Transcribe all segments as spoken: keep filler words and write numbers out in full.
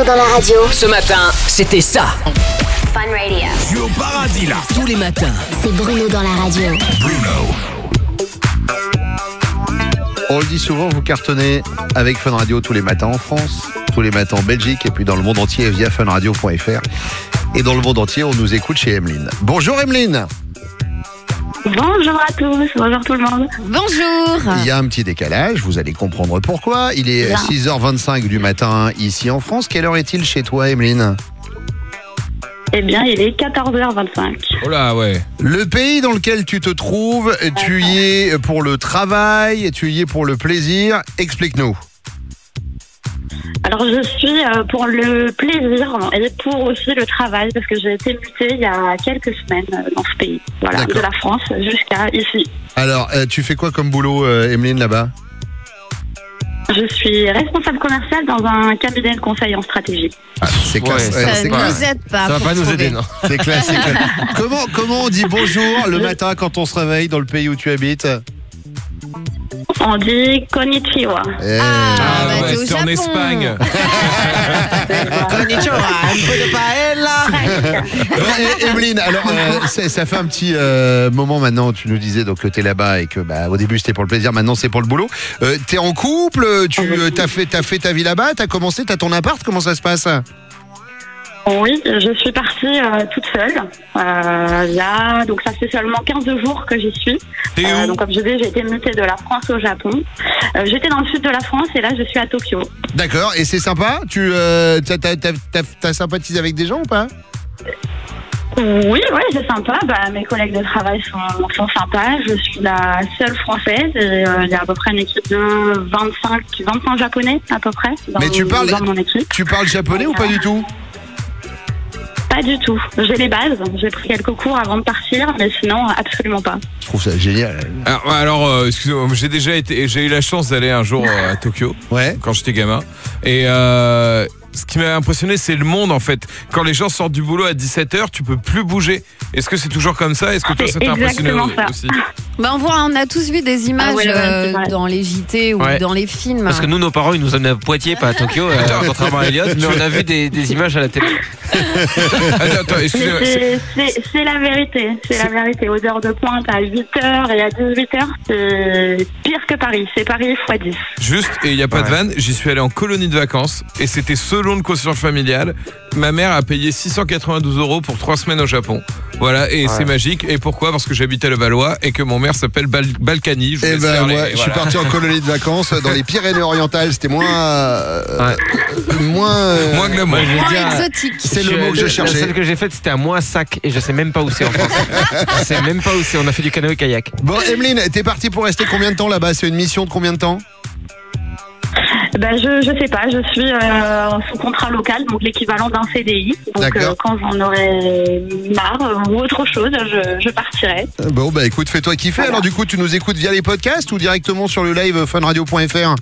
Bruno dans la radio. Ce matin, c'était ça. Fun Radio. Je suis au paradis là. Tous les matins. C'est Bruno dans la radio. Bruno. On le dit souvent, vous cartonnez avec Fun Radio tous les matins en France, tous les matins en Belgique et puis dans le monde entier via fun radio point f r. Et dans le monde entier, on nous écoute chez Emeline. Bonjour Emeline. Bonjour à tous, bonjour tout le monde. Bonjour. Il y a un petit décalage, vous allez comprendre pourquoi. Il est Bien. six heures vingt-cinq du matin ici en France. Quelle heure est-il chez toi, Emeline ? Eh bien, il est quatorze heures vingt-cinq. Oh là, ouais. Le pays dans lequel tu te trouves, tu y es pour le travail, tu y es pour le plaisir. Explique-nous. Alors, je suis euh, pour le plaisir et pour aussi le travail, parce que j'ai été mutée il y a quelques semaines euh, dans ce pays. Voilà, D'accord. de la France jusqu'à ici. Alors, euh, tu fais quoi comme boulot, euh, Emeline, là-bas ? Je suis responsable commerciale dans un cabinet de conseil en stratégie. Ah, c'est classe. Ouais, Ouais, Ça c'est ne classe. nous aide pas. Ça va pour pas nous trouver. aider, non. C'est classe, c'est classe. Comment, comment on dit bonjour le matin quand on se réveille dans le pays où tu habites ? On dit konnichiwa. Eh, Ah, Ah bah, ouais, t'es au c'est en Japon. Espagne. Konnichiwa, un peu de paella. bon, eh, Emeline, alors euh, c'est- ça fait un petit euh, moment maintenant. Tu nous disais donc que t'es là-bas et que bah, au début c'était pour le plaisir, maintenant c'est pour le boulot. Euh, t'es en couple, tu euh, t'as fait t'as fait ta vie là-bas, t'as commencé, t'as ton appart, comment ça se passe ? Oui, je suis partie euh, toute seule. Euh, il y a, donc ça fait seulement quinze jours que j'y suis. T'es Euh, où? donc comme je dis, j'ai été mutée de la France au Japon. Euh, j'étais dans le sud de la France et là je suis à Tokyo. D'accord, et c'est sympa. Tu euh, t'as, t'as, t'as, t'as, t'as sympathisé avec des gens ou pas ? Oui, oui, c'est sympa. Bah, mes collègues de travail sont, sont sympas. Je suis la seule française et euh, il y a à peu près une équipe de vingt-cinq, vingt-cinq japonais à peu près dans, Mais tu parles- dans mon équipe. Tu parles japonais ou pas du tout ? Pas du tout. J'ai les bases. J'ai pris quelques cours avant de partir, mais sinon absolument pas. Je trouve ça génial. Alors, alors, euh, excusez-moi, j'ai déjà été, j'ai eu la chance d'aller un jour euh, à Tokyo Ouais. quand j'étais gamin. Et euh, ce qui m'a impressionné, c'est le monde en fait. Quand les gens sortent du boulot à dix-sept heures, tu peux plus bouger. Est-ce que c'est toujours comme ça ? Est-ce que toi, C'est ça t'a impressionné exactement ça. aussi ? Bah, on, voit, on a tous vu des images Ah ouais, ouais, euh, c'est vrai. dans les J T ou Ouais. dans les films. Parce que nous, nos parents, ils nous emmènent à Poitiers, pas à Tokyo, euh, contrairement à Elliot, mais on a vu des, des images à la télé. Attends, attends, Mais excusez-moi. c'est- c'est, c'est, c'est la vérité. C'est, la vérité. Aux heures de pointe à huit heures et à dix-huit heures, c'est pire que Paris. C'est Paris fois dix. Juste, et il n'y a pas de vanne, j'y suis allé en colonie de vacances et c'était selon le quotient familial. Ma mère a payé six cent quatre-vingt-douze euros pour trois semaines au Japon. Voilà, et c'est magique. Et pourquoi ? Parce que j'habitais le Valois et que mon maire s'appelle Bal- Balkany. Je vous Eh laisse ben faire les- moi, je suis voilà. parti en colonie de vacances dans les Pyrénées-Orientales. C'était moins, euh, moins, euh, Moins glamour. Moi, je vais Moins dire, exotique. c'est le mot que je La cherchais. seule que j'ai faite, c'était à Moissac et je sais même pas où c'est en France. Je sais même pas où c'est. On a fait du canoë-kayak. Bon, Emeline, t'es partie pour rester combien de temps là-bas ? C'est une mission de combien de temps ? Ben, je, je sais pas. Je suis euh, sous contrat local, donc l'équivalent d'un C D I. Donc D'accord. euh, quand j'en aurai marre euh, ou autre chose, je, je partirai. Euh, Bon, bah écoute, fais-toi kiffer. Voilà. Alors du coup, tu nous écoutes via les podcasts ou directement sur le live fun radio point f r ?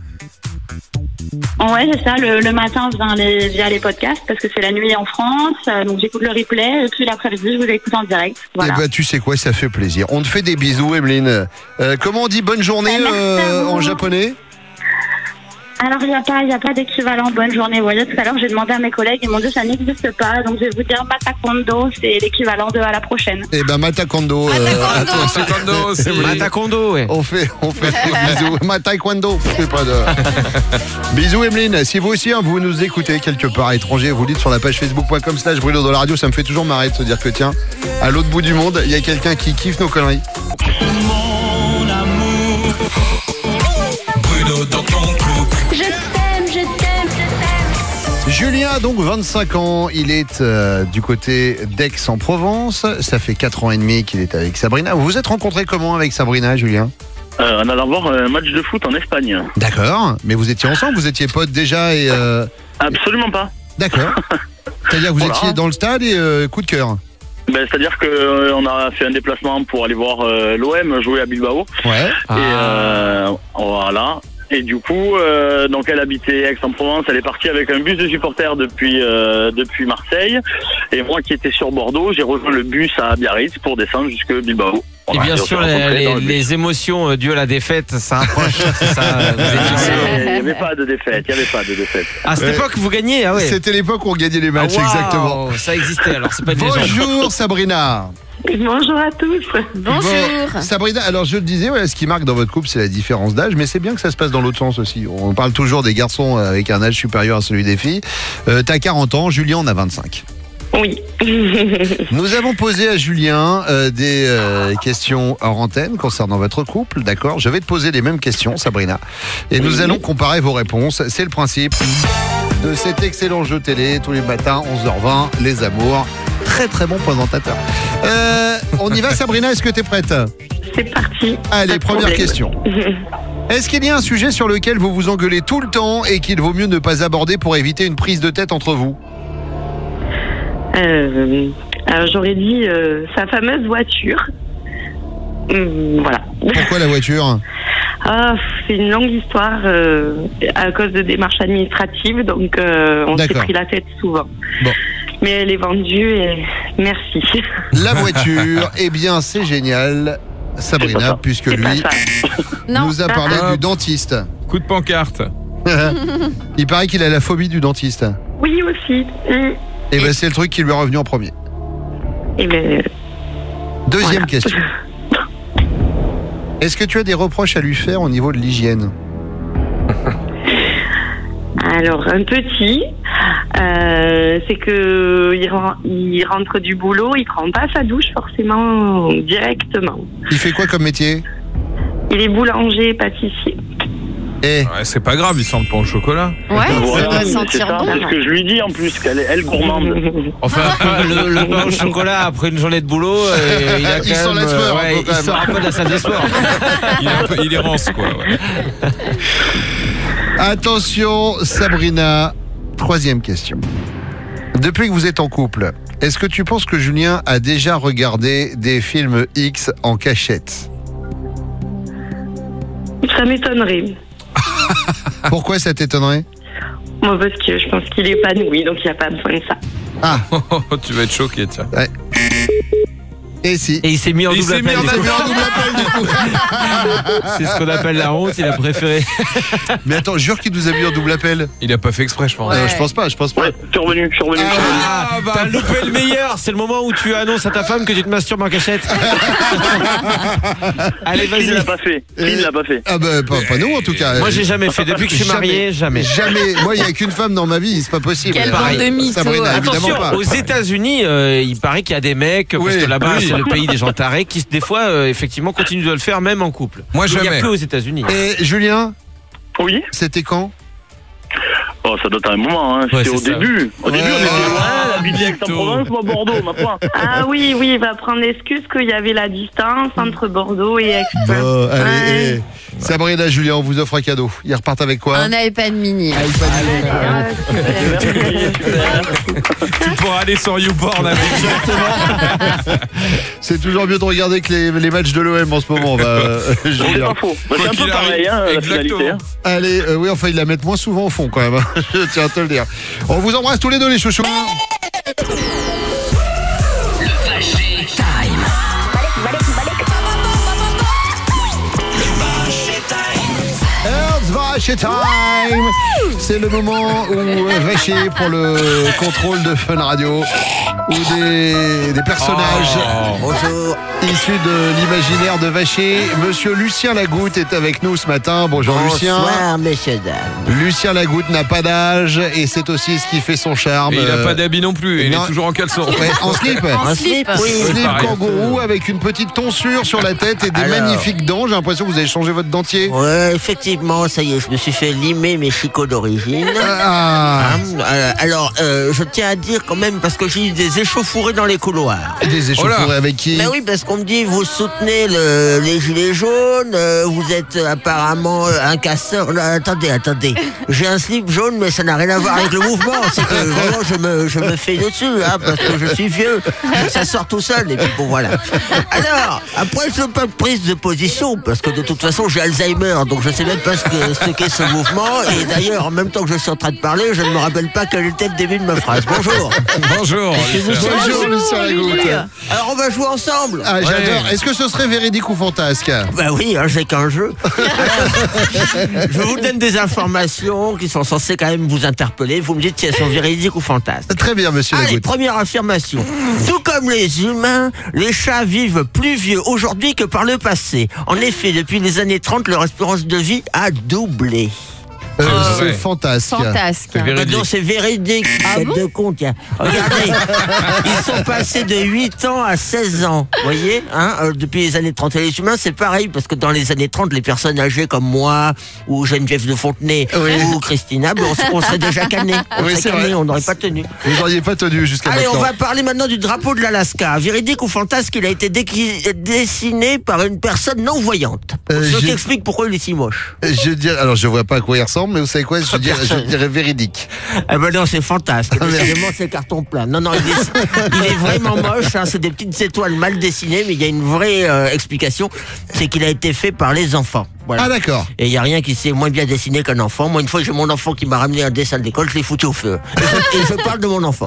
Ouais, c'est ça. Le, le matin, je viens les, via les podcasts parce que c'est la nuit en France. euh, donc j'écoute le replay et puis l'après-midi, je vous écoute en direct. Voilà. Eh ben, tu sais quoi, ça fait plaisir. On te fait des bisous, Emeline. Euh, comment on dit bonne journée Merci à euh, vous. en japonais ? Alors, il n'y a pas, il y a pas d'équivalent bonne journée. Vous voyez, tout à l'heure, j'ai demandé à mes collègues, ils m'ont dit ça n'existe pas. Donc, je vais vous dire Matakondo, c'est l'équivalent de à la prochaine. Eh ben, Matakondo. euh, Matakondo. attends, C'est quand nous, c'est- Matakondo, ouais. On fait, on fait des bisous. Ma taekwondo, c'est pas de. Bisous Emeline. Si vous aussi, hein, vous nous écoutez quelque part à l'étranger, vous dites sur la page facebook point com slash Bruno dans la radio, ça me fait toujours marrer de se dire que tiens, à l'autre bout du monde, il y a quelqu'un qui kiffe nos conneries. Bruno dans ton couple. Je t'aime, je t'aime, je t'aime. Julien a donc vingt-cinq ans, il est euh, du côté d'Aix-en-Provence. Ça fait quatre ans et demi qu'il est avec Sabrina. Vous vous êtes rencontrés comment avec Sabrina, Julien ? Euh, en allant voir un match de foot en Espagne. D'accord, mais vous étiez ensemble, vous étiez potes déjà et... euh, Absolument pas. D'accord. C'est-à-dire que vous Voilà. étiez dans le stade et euh, coup de cœur. Ben, c'est-à-dire que euh, on a fait un déplacement pour aller voir euh, l'O M jouer à Bilbao. Ouais. Et euh, voilà. Et du coup, euh, donc elle habitait Aix-en-Provence, elle est partie avec un bus de supporters depuis euh, depuis Marseille. Et moi qui étais sur Bordeaux, j'ai rejoint le bus à Biarritz pour descendre jusque Bilbao. Et Voilà, bien on sûr, s'est les, rencontrés dans les, le bus. les émotions euh, dues à la défaite, ça approche. c'est ça, vous étiez Ah, sûr. Il n'y avait pas de défaite, il n'y avait pas de défaite. À cette Ouais. époque, vous gagnez, ah ouais. C'était l'époque où on gagnait les matchs, Ah, waouh, exactement. Ça existait, alors c'est pas une légende. Bonjour Sabrina. Bonjour à tous. Bonjour. Bon, Sabrina, alors je le disais, voilà, ce qui marque dans votre couple, c'est la différence d'âge, mais c'est bien que ça se passe dans l'autre sens aussi. On parle toujours des garçons avec un âge supérieur à celui des filles. Euh, T'as quarante ans, Julien en a vingt-cinq. Oui. Nous avons posé à Julien euh, des euh, questions hors antenne concernant votre couple, d'accord? Je vais te poser les mêmes questions, Sabrina, et nous allons comparer vos réponses. C'est le principe de cet excellent jeu télé tous les matins, onze heures vingt, Les Amours. Très très bon présentateur. Euh, on y va, Sabrina, est-ce que tu es prête? C'est parti. Allez, Pas de première problème. question. Est-ce qu'il y a un sujet sur lequel vous vous engueulez tout le temps et qu'il vaut mieux ne pas aborder pour éviter une prise de tête entre vous? Euh, alors j'aurais dit euh, sa fameuse voiture. Hum, voilà. Pourquoi la voiture? Ah, c'est une longue histoire euh, à cause de démarches administratives, donc euh, on s'est D'accord. pris la tête souvent. Bon. Mais elle est vendue et merci. La voiture, eh bien c'est génial, C'est pas Sabrina, ça. puisque C'est pas lui ça. Non. nous a parlé Ah. du dentiste. Coup de pancarte. Il paraît qu'il a la phobie du dentiste. Oui aussi. Hum. Et ben c'est le truc qui lui est revenu en premier. Et ben, Deuxième voilà. question. Est-ce que tu as des reproches à lui faire au niveau de l'hygiène? Alors un petit, euh, c'est que il, ren- il rentre du boulot, il prend pas sa douche forcément directement. Il fait quoi comme métier? Il est boulanger, pâtissier. Eh, Ouais, c'est pas grave, il sent pas au chocolat. Ouais, Voilà, ça doit mais c'est sentir ça, bon. c'est ce que je lui dis en plus, qu'elle est elle gourmande. Enfin, le, le pain au chocolat après une journée de boulot, euh, il a quand Il sent même, la sueur, euh, un peu, ouais, quand il même. sort un peu de la salle de sport. Il est, un peu- il est rance, quoi. Ouais. attention Sabrina, troisième question. Depuis que vous êtes en couple, est-ce que tu penses que Julien a déjà regardé des films X en cachette? Ça m'étonnerait. Pourquoi ça t'étonnerait? Moi, parce que je pense qu'il est épanoui, donc il n'y a pas besoin de ça. Ah, Tu vas être choqué, tiens. et si. Et il s'est mis en Il double s'est mis appel. en du coup. double C'est ce qu'on appelle la honte, il a préféré. Mais attends, jure qu'il nous a mis en double appel. Il a pas fait exprès, je pense. Euh, je pense pas, je pense pas. Ouais, je suis revenu, je suis revenu. je suis revenu. Ah, bah, t'as loupé le meilleur. C'est le moment où tu annonces à ta femme que tu te masturbes en cachette. Allez, Qui ne vas-y. l'a pas fait? Qui ne l'a pas fait? Ah bah pas, pas nous en tout cas. Moi, j'ai jamais fait. Depuis que je suis marié, jamais. Jamais. Moi, il n'y a qu'une femme dans ma vie, c'est pas possible. Quelle Pareil. bande de mythos. Sabrina, évidemment Attention, pas. aux États-Unis, euh, il paraît qu'il y a des mecs, parce Oui, que là-bas, oui. c'est le pays des gens tarés, qui des fois, euh, effectivement, continuent de le faire, même en couple. Moi, Il n'y a jamais. que aux États-Unis. Et Julien, Oui? c'était quand? Oh, ça doit être un moment, hein. Ouais, C'était au c'est ça. début. Au début, Ouais. on était loin, la ville d'Aix-en-Provence, moi, Bordeaux, ma foi. Ah oui, oui, il va prendre l'excuse qu'il y avait la distance entre Bordeaux et Aix. Bon, allez, Ouais. eh. Sabrina, Julien, on vous offre un cadeau. Ils repartent avec quoi? Un iPad mini. Ah, super. Tu pourras aller sur YouPorn avec. C'est toujours mieux de regarder que les, les matchs de l'O M en ce moment. Bah, euh, C'est Julien. pas faux. Bah, c'est Quoi un peu qu'il pareil, arrive, hein, la exactement. finalité. Hein. Allez, euh, oui, enfin, ils la mettent moins souvent au fond quand même. hein. Je tiens à te le dire. On vous embrasse tous les deux, les chouchous. Earth's Vache Time. C'est le moment où euh, Vacher pour le contrôle de Fun Radio, où des, des personnages Oh. issus de l'imaginaire de Vacher. Monsieur Lucien Lagoutte est avec nous ce matin. Bonjour Lucien. Bonsoir, messieurs, dames. Lucien Lagoutte n'a pas d'âge et c'est aussi ce qui fait son charme. Et il a Euh, pas d'habit non plus, et il non. est toujours en caleçon. ouais, en slip. En slip. Oui. Slip pareil. kangourou avec une petite tonsure sur la tête et des Alors. magnifiques dents. J'ai l'impression que vous avez changé votre dentier. Ouais, effectivement, ça y est, je me suis fait limer mes chicots d'origine. Ah, Hein, euh, alors, euh, je tiens à dire quand même, parce que j'ai eu des échauffourées dans les couloirs. des échauffourées Oh là. avec qui? Mais oui, parce qu'on me dit, vous soutenez le- les gilets jaunes, euh, vous êtes euh, apparemment euh, un casseur. Là, attendez, attendez. J'ai un slip jaune, mais ça n'a rien à voir avec le mouvement. C'est que vraiment, je me, je me fais dessus, hein, parce que je suis vieux. Ça sort tout seul, et puis bon, voilà. Alors, après, je n'ai pas de prise de position, parce que de toute façon, j'ai Alzheimer, donc je sais même pas ce que, ce expliquer ce mouvement. Et d'ailleurs, en même temps que je suis en train de parler, je ne me rappelle pas quel était le début de ma phrase. Bonjour. Bonjour. Bonjour, Lucien Lagoutte. Alors, on va jouer ensemble. Ah, j'adore. Est-ce que ce serait véridique ou fantasque? Bah oui, hein, c'est qu'un jeu. Alors, je vous donne des informations qui sont censées quand même vous interpeller. Vous me dites si elles sont véridiques ou fantasques. Très bien, monsieur Allez, Lagoutte. première affirmation. Tout comme les humains, les chats vivent plus vieux aujourd'hui que par le passé. En effet, depuis les années trente, leur espérance de vie a doublé. Euh, Ah, c'est ouais. fantasque. Fantasque. C'est véridique. Non, c'est véridique. Ah Tête bon de con, tiens. Regardez, ils sont passés de huit ans à seize ans. Vous voyez, hein, euh, depuis les années trente. Et les humains, c'est pareil, parce que dans les années trente, les personnes âgées comme moi, ou Geneviève de Fontenay, Oui. ou Christina, ben, on, s- on serait déjà canés. On Oui, serait c'est canés, vrai. on n'aurait pas tenu. Vous n'auriez pas tenu jusqu'à Allez, on maintenant. va parler maintenant du drapeau de l'Alaska. Véridique ou fantasque, il a été déqui- dessiné par une personne non-voyante. Euh, Ce qui j'ai- explique pourquoi il est si moche. Je dirais, alors je vois pas à quoi il ressemble, mais vous savez quoi, je dirais, je Personne. dirais véridique. Ah ben non, c'est fantasque. Ah, merde. Décidément, c'est carton plein. Non, non, il est, il est vraiment moche. Hein. C'est des petites étoiles mal dessinées, mais il y a une vraie euh, explication. C'est qu'il a été fait par les enfants. Voilà. Ah d'accord. Et il n'y a rien qui s'est moins bien dessiné qu'un enfant. Moi, une fois, j'ai mon enfant qui m'a ramené un dessin d'école, je l'ai foutu au feu. Et je, et je parle de mon enfant.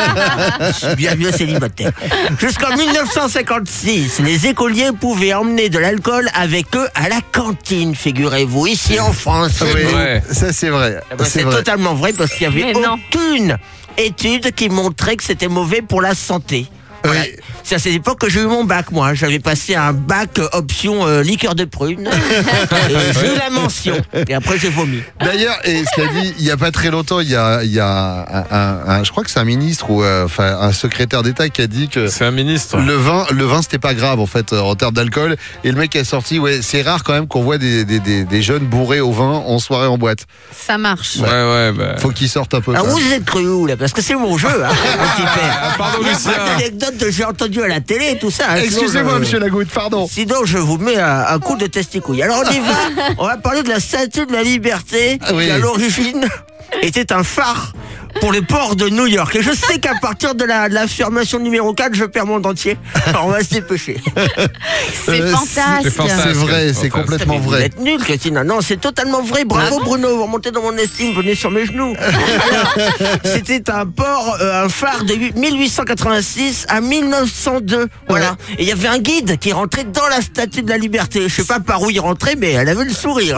Je suis bien bien célibataire. Jusqu'en mille neuf cent cinquante-six, les écoliers pouvaient emmener de l'alcool avec eux à la cantine, figurez-vous, ici en France. Oui, Ouais. ça c'est vrai. Eh ben, c'est c'est vrai. totalement vrai parce qu'il n'y avait Mais non. aucune étude qui montrait que c'était mauvais pour la santé. Voilà. Oui. C'est à cette époque que j'ai eu mon bac, moi. J'avais passé un bac euh, option euh, liqueur de prune. Et j'ai eu la mention. Et après, j'ai vomi. D'ailleurs, et cela dit, il y a pas très longtemps, il y a, il y a un, un- un- je crois que c'est un ministre ou euh, enfin un secrétaire d'État qui a dit que C'est un ministre. le vin, le vin, c'était pas grave en fait euh, en termes d'alcool. Et le mec a sorti, ouais, c'est rare quand même qu'on voit des, des, des, des jeunes bourrés au vin en soirée en boîte. Ça marche. Ouais, ouais, bah. Faut qu'ils sortent un peu. Alors, quoi. vous êtes cru où, là? Parce que c'est mon jeu, hein, mon petit père. Ah, pardon, Il y a Lucien. plein d'anecdotes que j'ai entendues à la télé et tout ça. hein. Sinon, Excusez-moi, je- monsieur Lagoutte, pardon. Sinon, je vous mets un, un coup de testicouille. Alors, on y va. On va parler de la statue de la liberté, Ah oui. qui à l'origine était un phare pour les ports de New York. Et je sais qu'à partir de la- de l'affirmation numéro quatre, je perds mon dentier. Alors, on va se dépêcher. C'est Euh, fantastique. c'est fantastique. C'est vrai, c'est Fantastique. complètement Mais vous vrai. êtes nul, Christina. Non, c'est totalement vrai. Bravo, Bruno. Vous remontez dans mon estime. Venez sur mes genoux. Alors, c'était un port, euh, un phare de huit- mille huit cent quatre-vingt-six à mille neuf cent deux. Voilà. Et il y avait un guide qui rentrait dans la statue de la liberté. Je sais pas par où il rentrait, mais elle avait le sourire.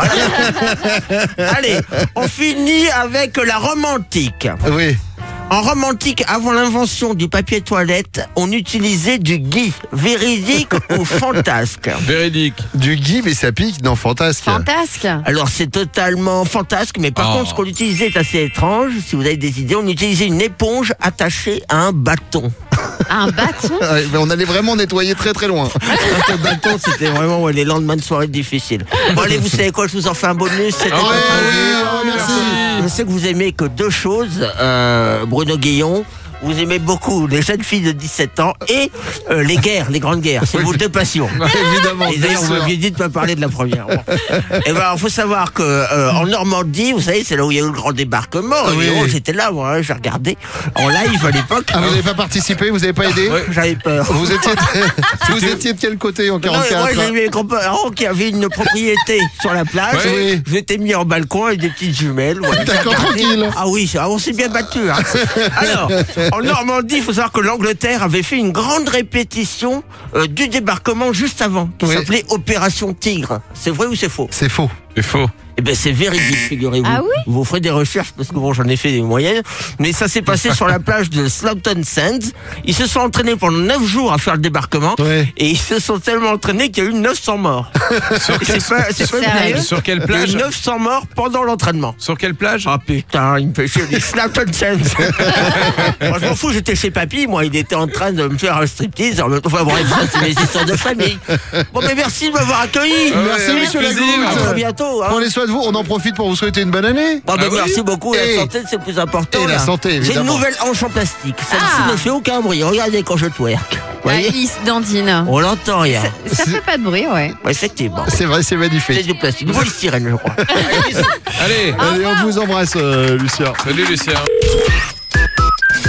Allez, on finit avec la Rome antique. Oui. En Rome antique, avant l'invention du papier toilette, on utilisait du gui. Véridique ou fantasque? Véridique. Du Guy, mais ça pique, non, fantasque. Fantasque. Alors c'est totalement fantasque, mais par Oh. contre ce qu'on utilisait est assez étrange. Si vous avez des idées, on utilisait une éponge attachée à un bâton. Un bâton. Ouais, mais on allait vraiment nettoyer très très loin. Le bâton, c'était vraiment ouais, les lendemains de soirée difficiles. Bon allez, vous savez quoi, je vous en fais un bonus. C'était Ah ouais, pas- oui, merci. Je sais que vous aimez que deux choses, euh, Bruno Guillon. Vous aimez beaucoup les jeunes filles de dix-sept ans et euh, les guerres, les grandes guerres. C'est vos deux passions. Évidemment, Et bien d'ailleurs, vous sûr. m'aviez dit de ne pas parler de la première. Bon. Et ben, il faut savoir que euh, en Normandie, vous savez, c'est là où il y a eu le grand débarquement. Oui. Et oh, j'étais là, moi, hein, j'ai regardé en live à l'époque. Ah, vous n'avez pas participé, vous n'avez pas aidé Ouais. J'avais peur. Vous étiez, vous étiez de quel côté en Non, mais quarante-quatre? moi, j'ai eu mes grands-parents qui avaient une propriété sur la plage. Ouais. Oui. Je m'étais mis en balcon avec des petites jumelles. Voilà, D'accord, j'ai regardé. tranquille. Ah oui, ça- on s'est bien battu. Hein. Alors, en Normandie, il faut savoir que l'Angleterre avait fait une grande répétition euh, du débarquement juste avant, qui Oui. s'appelait Opération Tigre. C'est vrai ou c'est faux? C'est faux. C'est faux. Eh ben c'est véridique, figurez-vous. Ah oui? Vous ferez des recherches parce que bon, j'en ai fait des moyennes. Mais ça s'est passé sur la plage de Slaughton Sands. Ils se sont entraînés pendant neuf jours à faire le débarquement. Ouais. Et ils se sont tellement entraînés qu'il y a eu neuf cents morts. c'est pas, c'est pas une Sérieux? blague. Sur quelle Il y a eu plage neuf cents morts pendant l'entraînement. Sur quelle plage Ah putain, il me fait chier, les Slaughton Sands. Moi je m'en fous, j'étais chez papy, moi il était en train de me faire un striptease. Enfin bref, ça, c'est mes histoires de famille. Bon mais merci de m'avoir accueilli. Ah ouais, Merci, avec monsieur plaisir. Lagoutte. À très bientôt. Hein. Prenez soin de vous, on en profite pour vous souhaiter une bonne année. Bon, ben, Ah oui? merci beaucoup. Et- La santé, c'est le plus important. et la là. santé, J'ai une évidemment. nouvelle hanche en plastique. Celle-ci Ah. ne fait aucun bruit. Regardez quand je twerk. Vous voyez, Alice Dandine. on l'entend rien. Ça fait pas de bruit, ouais. Ouais, effectivement. C'est vrai, c'est C'est magnifique. du plastique. Du polystyrène, je crois. Allez, bisous. Allez. Allez, on vous embrasse, euh, Lucien. Salut Lucien.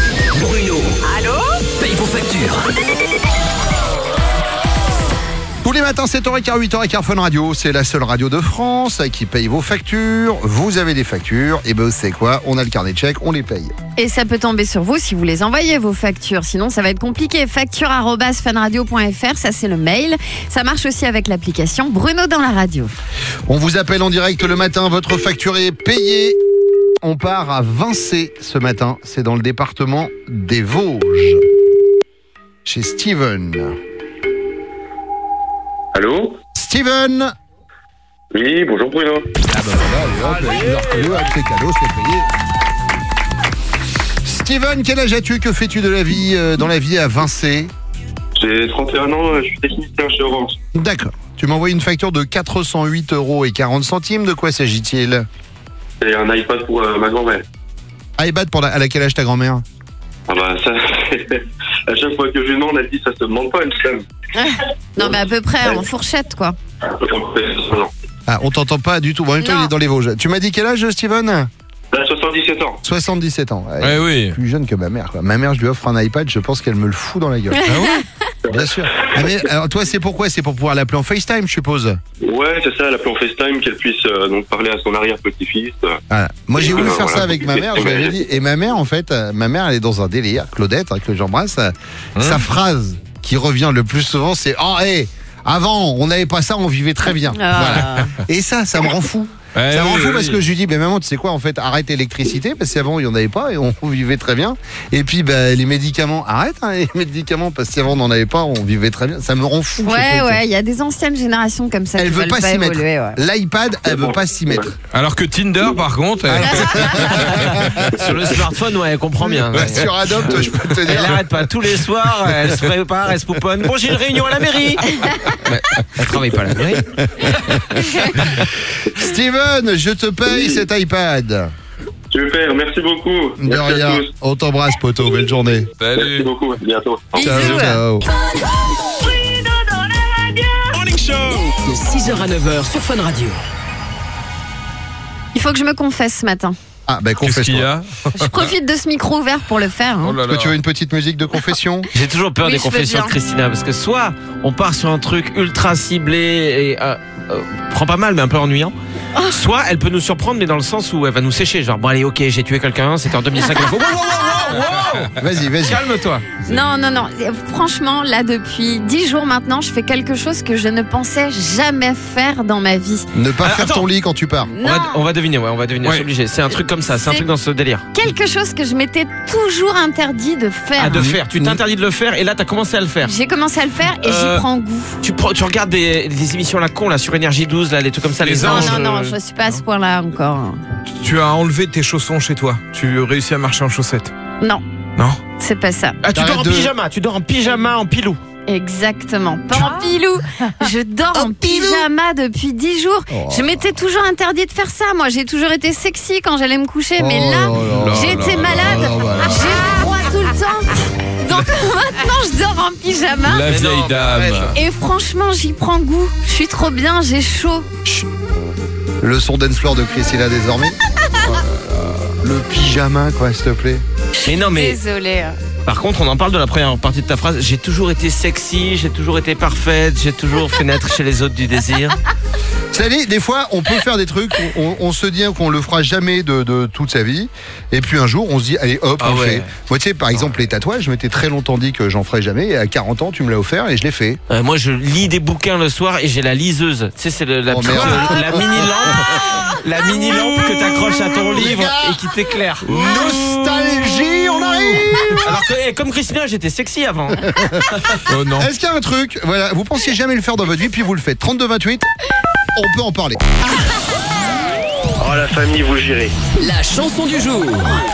Bruno. Allô? Paye vos factures. Tous les matins, sept heures quinze, huit heures quinze, Fun Radio, c'est la seule radio de France qui paye vos factures. Vous avez des factures, et ben c'est quoi? On a le carnet de chèques, on les paye. Et ça peut tomber sur vous si vous les envoyez, vos factures. Sinon, ça va être compliqué. Facture arobase funradio point f r, ça c'est le mail. Ça marche aussi avec l'application Bruno dans la radio. On vous appelle en direct le matin, votre facture est payée. On part à Vincey ce matin, c'est dans le département des Vosges. Chez Steven. Allô? Steven. Oui, bonjour Bruno. Ah bah voilà, allez hop, il a reconnu avec ses cadeaux, c'est payé. Steven, quel âge as-tu? Que fais-tu de la vie, euh, dans la vie à Vincey? J'ai trente et un ans, je suis technicien chez Orange. D'accord. Tu m'envoies une facture de quatre cent huit euros et quarante centimes. De quoi s'agit-il? C'est un iPad pour euh, ma grand-mère. iPad pour la, à laquelle âge ta grand-mère? Ah bah ça, à chaque fois que je lui demande, elle dit ça se demande pas une somme. Non, mais à peu près en fourchette, quoi. Ah, on t'entend pas du tout. Bon, en même temps, Non. il est dans les Vosges. Tu m'as dit quel âge, Steven? Là, soixante-dix-sept ans. soixante-dix-sept ans. Ouais, Ouais, oui. Plus jeune que ma mère, quoi. Ma mère, je lui offre un iPad, je pense qu'elle me le fout dans la gueule. Ah ouais? Bien sûr. Ah, mais, alors, toi, c'est pourquoi? C'est pour pouvoir l'appeler en FaceTime, je suppose. Ouais, c'est ça, elle appelle en FaceTime, qu'elle puisse euh, donc parler à son arrière-petit-fils. Voilà. Moi, j'ai Et voulu voilà, faire ça voilà. avec ma mère, je lui avais dit. Et ma mère, en fait, euh, ma mère, elle est dans un délire. Claudette, hein, que j'embrasse. euh, Sa phrase qui revient le plus souvent, c'est « Oh, hé, avant, on n'avait pas ça, on vivait très bien. Ah. Voilà. Et ça, ça me rend fou. Ouais, Ça me rend oui, fou oui. parce que je lui dis, ben maman, tu sais quoi, en fait, arrête l'électricité, parce qu'avant, il n'y en avait pas et on vivait très bien. Et puis, ben, les médicaments, arrête hein, les médicaments, parce qu'avant, on n'en avait pas, on vivait très bien. Ça me rend fou. ce Ouais, truc. ouais, il y a des anciennes générations comme ça Elle qui veut veulent pas s'y mettre. évoluer, ouais. L'iPad, elle veut pas s'y mettre. Alors que Tinder, par contre, elle- Sur le smartphone, ouais, elle comprend bien. Ouais, sur Adopt, je peux te Elle dire. n'arrête pas. Tous les soirs, elle se prépare, elle se pouponne. Bon, j'ai une réunion à la mairie. Ouais, elle travaille pas à la mairie. Steven, je te paye cet iPad. Super, merci beaucoup. De Merci à rien. tous. On t'embrasse, poto. Belle journée. Merci Salut. beaucoup, à bientôt. Bisous. Ciao, ciao. Morning Show. De six heures à neuf heures sur Fun Radio. Il faut que je me confesse ce matin. Ah, ben, Qu'est-ce qu'il y confesse-toi. a? Je profite de ce micro ouvert pour le faire. hein. Oh là Est-ce là. que tu veux une petite musique de confession? J'ai toujours peur Oui, des je veux confessions bien. de Christina parce que soit on part sur un truc ultra ciblé et euh, euh, prend pas mal mais un peu ennuyant. Soit elle peut nous surprendre mais dans le sens où elle va nous sécher genre bon allez ok j'ai tué quelqu'un c'était en deux mille cinq. Wow, wow, wow, wow, wow. Vas-y, vas-y. Calme-toi. Non, non, non. Franchement, là, depuis dix jours maintenant, je fais quelque chose que je ne pensais jamais faire dans ma vie. Ne pas Ah, faire attends. ton lit quand tu pars. On va, Non, on va deviner ouais on va deviner Ouais. c'est obligé. C'est un truc comme ça c'est un C'est- truc dans ce délire. quelque chose que je m'étais toujours interdit de faire. Ah de faire tu t'interdis de le faire et là t'as commencé à le faire. J'ai commencé à le faire et Euh, j'y prends goût. Tu, prends- tu regardes des, des émissions la con là sur Énergie douze là les trucs comme ça les, Les Non, anges. non, non, euh, je suis pas à ce point-là encore. Tu as enlevé tes chaussons chez toi. Tu réussis à marcher en chaussettes. Non, Non? c'est pas ça. Ah tu dors en T'arrêtes de- pyjama tu dors en pyjama en pilou. Exactement. Pas en pilou. Je dors en pyjama depuis dix jours. Oh. Je m'étais toujours interdit de faire ça. Moi, j'ai toujours été sexy quand j'allais me coucher. Mais Oh là, là là. j'ai là été là malade. là là là. J'ai froid tout le temps. Donc maintenant, je dors en pyjama. La Mais vieille non, dame. arrête. Et franchement, j'y prends goût. Je suis trop bien, j'ai chaud. Le son dance floor de Christina désormais. Oh là là. Le pyjama, quoi, s'il te plaît. Mais non mais Désolée. par contre, on en parle de la première partie de ta phrase. J'ai toujours été sexy, j'ai toujours été parfaite, j'ai toujours fait naître chez les autres du désir. Cela dit, des fois, on peut faire des trucs, on, on se dit qu'on le fera jamais de, de toute sa vie, et puis un jour, on se dit, allez, hop, Ah on le ouais. fait. Moi, tu sais, par exemple, les tatouages, je m'étais très longtemps dit que j'en ferais jamais, et à quarante ans, tu me l'as offert, et je l'ai fait. Euh, moi, je lis des bouquins le soir et j'ai la liseuse. Tu sais, c'est le- la, Oh, petite- merde. la mini lampe, la mini lampe que t'accroches à ton livre et qui t'éclaire. Nostalgie, on arrive. Alors que, eh, comme Christina, j'étais sexy avant. Oh non. Est-ce qu'il y a un truc, voilà, vous pensiez jamais le faire dans votre vie, puis vous le faites. trente-deux vingt-huit, on peut en parler. Oh, la famille, vous gérez. La chanson du jour.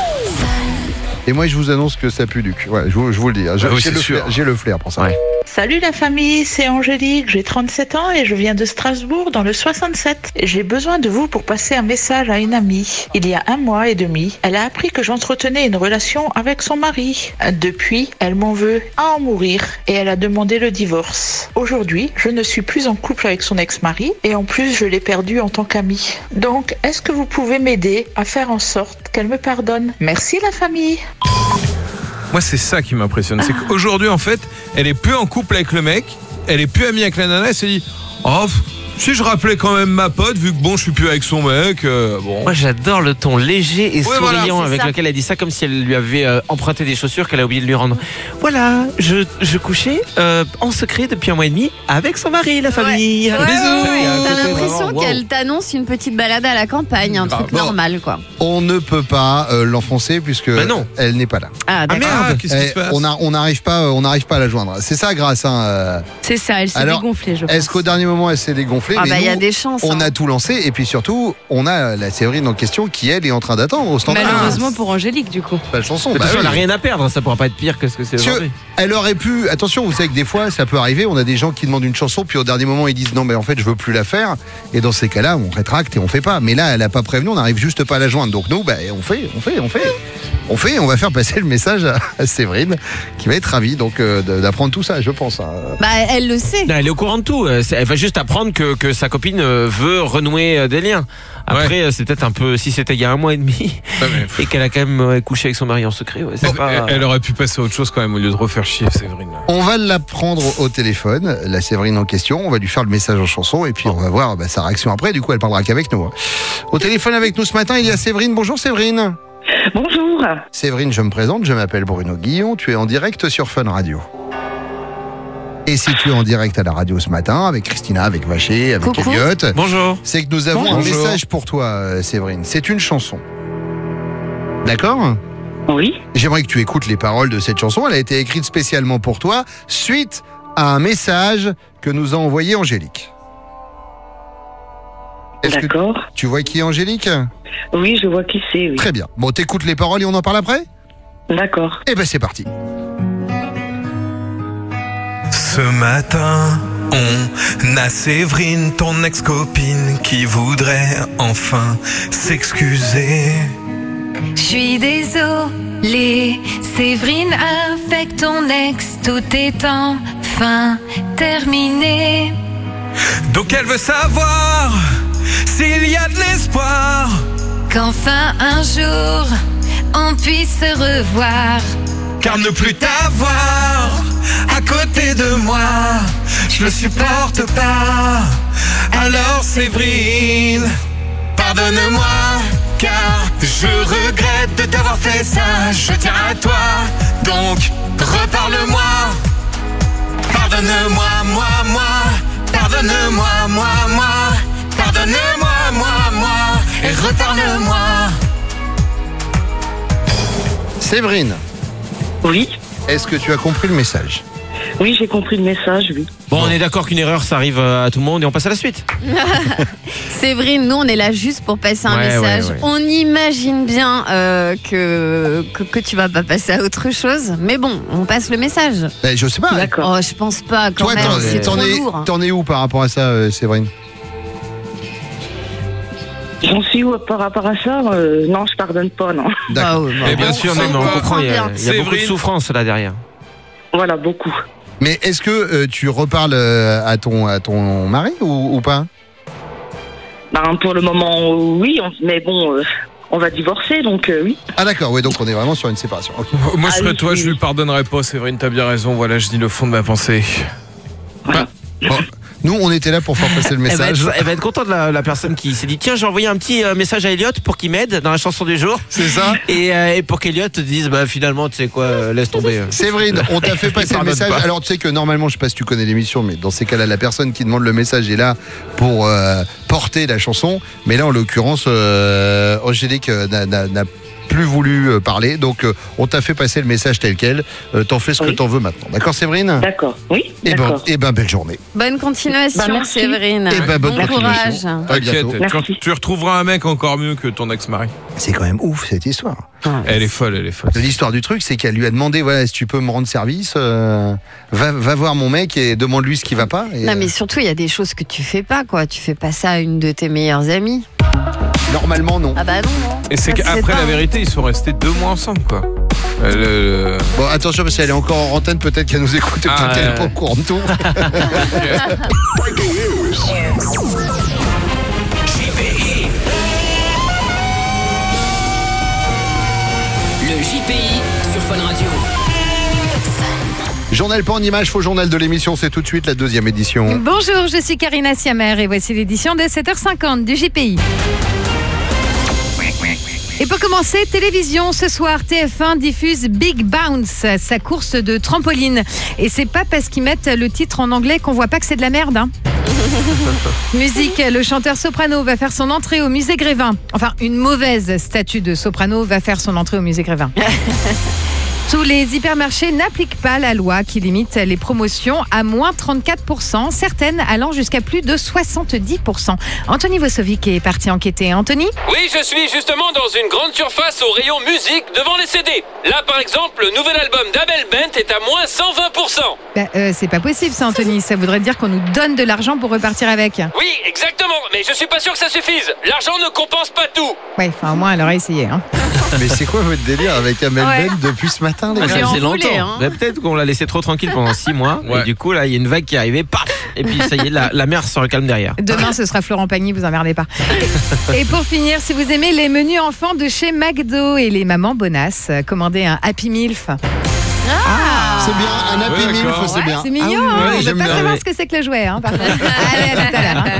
Et moi, je vous annonce que ça pue du cul. Ouais, je, vous, je vous le dis. hein. Je- Ah oui, j'ai c'est le sûr. flair, j'ai le flair pour ça. Ouais. Salut la famille, c'est Angélique, j'ai trente-sept ans et je viens de Strasbourg dans le soixante-sept. J'ai besoin de vous pour passer un message à une amie. Il y a un mois et demi, elle a appris que j'entretenais une relation avec son mari. Depuis, elle m'en veut à en mourir et elle a demandé le divorce. Aujourd'hui, je ne suis plus en couple avec son ex-mari et en plus je l'ai perdu en tant qu'amie. Donc, est-ce que vous pouvez m'aider à faire en sorte qu'elle me pardonne? Merci la famille. Moi, c'est ça qui m'impressionne. C'est qu'aujourd'hui, en fait, elle est plus en couple avec le mec, elle est plus amie avec la nana, elle s'est dit oh, pff, si je rappelais quand même ma pote, vu que bon, je suis plus avec son mec. Euh, bon. Moi, j'adore le ton léger et Ouais, souriant voilà, avec ça. lequel elle dit ça, comme si elle lui avait euh, emprunté des chaussures qu'elle a oublié de lui rendre. Voilà, je, je couchais euh, en secret depuis un mois et demi avec son mari, la famille. Ouais, Bisous. ouais, ouais. Il y a un T'as côté l'impression vraiment, wow. qu'elle t'annonce une petite balade à la campagne, un truc Bon. normal, quoi. On ne peut pas euh, l'enfoncer puisque Bah non. elle n'est pas là. Ah, Ah d'accord. merde. qu'est-ce qui Eh, se passe? on a- on n'arrive pas, on n'arrive pas à la joindre. C'est ça, grâce. Hein, euh. C'est ça, elle s'est Alors, dégonflée, je pense. Est-ce qu'au dernier moment elle s'est dégonflée? Ah Mais bah il y a nous, des chances. on hein. a tout lancé et puis surtout, on a la Séverine en question qui elle est en train d'attendre au standard. Malheureusement pour Angélique, du coup. Pas de chanson. De toute Bah façon, oui. elle n'a rien à perdre, ça pourra pas être pire que ce que c'est Monsieur, aujourd'hui. elle aurait pu. Attention, vous savez que des fois, ça peut arriver. On a des gens qui demandent une chanson, puis au dernier moment, ils disent non, mais en fait, je veux plus la faire. Et dans ces cas-là, on rétracte et on fait pas. Mais là, elle a pas prévenu, on n'arrive juste pas à la joindre. Donc nous, bah, on fait, on fait, on fait, on fait. On va faire passer le message à, à Séverine, qui va être ravie donc euh, de- d'apprendre tout ça, je pense. hein. Bah elle le sait. Non, elle est au courant de tout. Euh, c'est- Elle va juste apprendre que, que sa copine euh, veut renouer euh, des liens. Après, euh, c'est peut-être un peu. Si c'était il y a un mois et demi Ouais, mais- et qu'elle a quand même euh, couché avec son mari en secret, ouais, c'est Elle, pas. elle aurait pu passer à autre chose quand même au lieu de refaire chier Séverine. On va la prendre au téléphone, la Séverine en question. On va lui faire le message en chanson et puis on va voir bah, sa réaction après. Du coup, elle parlera qu'avec nous. hein. Au téléphone avec nous ce matin, il y a Séverine. Bonjour Séverine. Bonjour. Séverine, je me présente, je m'appelle Bruno Guillon, tu es en direct sur Fun Radio. Et si tu es en direct à la radio ce matin, avec Christina, avec Vacher, avec Coucou. Elliot, Bonjour. c'est que nous avons un Bonjour. message pour toi, euh, Séverine. C'est une chanson. D'accord ? Oui. J'aimerais que tu écoutes les paroles de cette chanson. Elle a été écrite spécialement pour toi, suite à un message que nous a envoyé Angélique. Est-ce que D'accord. tu vois qui est Angélique ? Oui, je vois qui c'est, oui. Très bien. Bon, t'écoutes les paroles et on en parle après ? D'accord. Eh ben c'est parti. Ce matin, on a Séverine, ton ex-copine, qui voudrait enfin s'excuser. Je suis désolée, Séverine, avec ton ex, tout est enfin terminé. Donc elle veut savoir s'il y a de l'espoir. Qu'enfin un jour, on puisse se revoir. Car ne plus t'avoir à côté de moi, je le supporte pas. Alors Séverine, pardonne-moi, car je regrette de t'avoir fait ça. Je tiens à toi, donc reparle-moi. Pardonne-moi, moi, moi. Pardonne-moi, moi, moi. Pardonne-moi, moi, moi. Et reparle-moi. Séverine, Oui. est-ce que tu as compris le message ? Oui, j'ai compris le message, oui. Bon, on est d'accord qu'une erreur, ça arrive euh, à tout le monde et on passe à la suite. Séverine, nous on est là juste pour passer un Ouais, message. ouais, ouais. On imagine bien euh, que, que que tu vas pas passer à autre chose, mais bon, on passe le message. Ben, je sais pas. D'accord. Oh, je pense pas quand Toi, même, t'en, c'est t'en trop es, lourd. t'en es où par rapport à ça, euh, Séverine ? J'en suis où par rapport à ça euh, Non, je pardonne pas, non. D'accord. Ah ouais, bah, Mais bien on- sûr, on non, mais on comprend comprend. Il y a, bien. il y a beaucoup de Séverine. souffrance là derrière. Voilà, beaucoup. Mais est-ce que euh, tu reparles euh, à ton à ton mari ou, ou pas ? Ben, pour le moment, oui, on- mais bon, euh, on va divorcer, donc euh, oui. Ah d'accord, oui, donc on est vraiment sur une séparation. Ok. Moi je Ah serais oui, toi, oui. je lui pardonnerais pas Séverine, t'as bien raison, voilà, je dis le fond de ma pensée. Voilà. Bon, nous, on était là pour faire passer le Elle va, message. être, elle va être contente la, la personne qui s'est dit tiens, j'ai envoyé un petit euh, message à Elliot pour qu'il m'aide dans la chanson du jour. C'est ça ? Et, euh, et pour qu'Elliot te dise bah finalement tu sais quoi, euh, laisse tomber. euh. Séverine, on t'a fait Il passer le pardonne message. pas. Alors tu sais que normalement, je sais pas si tu connais l'émission, mais dans ces cas-là, la personne qui demande le message est là pour euh, porter la chanson. Mais là, en l'occurrence, euh, Angélique euh, n'a- n'a n'a plus voulu euh, parler, donc euh, on t'a fait passer le message tel quel. Euh, t'en fais ce que Oui. t'en veux maintenant. D'accord, Séverine ? D'accord, oui, Et ben, d'accord. et ben, belle journée. Bonne continuation, Bah, merci. Séverine. Eh ben, bonne bon continuation. courage. À T'inquiète, bientôt. tu, Merci. tu retrouveras un mec encore mieux que ton ex-mari. C'est quand même ouf cette histoire. Elle est folle, elle est folle. L'histoire du truc, c'est qu'elle lui a demandé voilà, si tu peux me rendre service, euh, va, va voir mon mec et demande-lui ce qui va pas. Et, Non mais surtout il y a des choses que tu fais pas quoi. Tu fais pas ça à une de tes meilleures amies. euh, normalement, non. Ah bah non. non. Et c'est Ça se fait qu'après pas. la vérité, ils sont restés deux mois ensemble, quoi. Elle, euh, Bon, attention, parce qu'elle est encore en antenne, peut-être qu'elle nous écoute et peut-être Ah, qu'elle n'est ouais. pas au courant de tout. Le J P I sur Fun Radio. Journal pas en image, faux journal de l'émission, c'est tout de suite la deuxième édition. Bonjour, je suis Karina Siamer et voici l'édition de sept heures cinquante du J P I. Et pour commencer, télévision, ce soir, T F un diffuse Big Bounce, sa course de trampoline. Et c'est pas parce qu'ils mettent le titre en anglais qu'on voit pas que c'est de la merde. Hein. Musique, le chanteur soprano va faire son entrée au musée Grévin. Enfin, une mauvaise statue de soprano va faire son entrée au musée Grévin. Tous les hypermarchés n'appliquent pas la loi qui limite les promotions à moins trente-quatre pour cent, certaines allant jusqu'à plus de soixante-dix pour cent. Anthony Vosovic est parti enquêter. Anthony ? Oui, je suis justement dans une grande surface au rayon musique devant les C D. Là, par exemple, le nouvel album d'Abel Bent est à moins cent vingt pour cent. Bah, euh, c'est pas possible ça, Anthony. Ça voudrait dire qu'on nous donne de l'argent pour repartir avec. Oui, exactement. Mais je suis pas sûr que ça suffise. L'argent ne compense pas tout. Ouais, enfin, au moins, elle aurait essayé. Hein. Mais c'est quoi votre délire avec Amel Ouais. Bent depuis ce matin, les Ah, gars? ça faisait enroulé, longtemps. hein. Bah, peut-être qu'on l'a laissé trop tranquille pendant six mois. Ouais. Et du coup, là, il y a une vague qui est arrivée, paf. Et puis, ça y est, la, la mer se recalme derrière. Demain, ce sera Florent Pagny, vous emmerdez pas. Et pour finir, si vous aimez les menus enfants de chez McDo et les mamans bonasses, commandez un Happy Milf. C'est bien, un Happy Ouais, Milf, d'accord. c'est bien. C'est mignon, Ah oui, hein. ouais, On veut j'aime pas bien, savoir ouais. ce que c'est que le jouet. Hein, par contre. Allez, à tout à l'heure. Hein.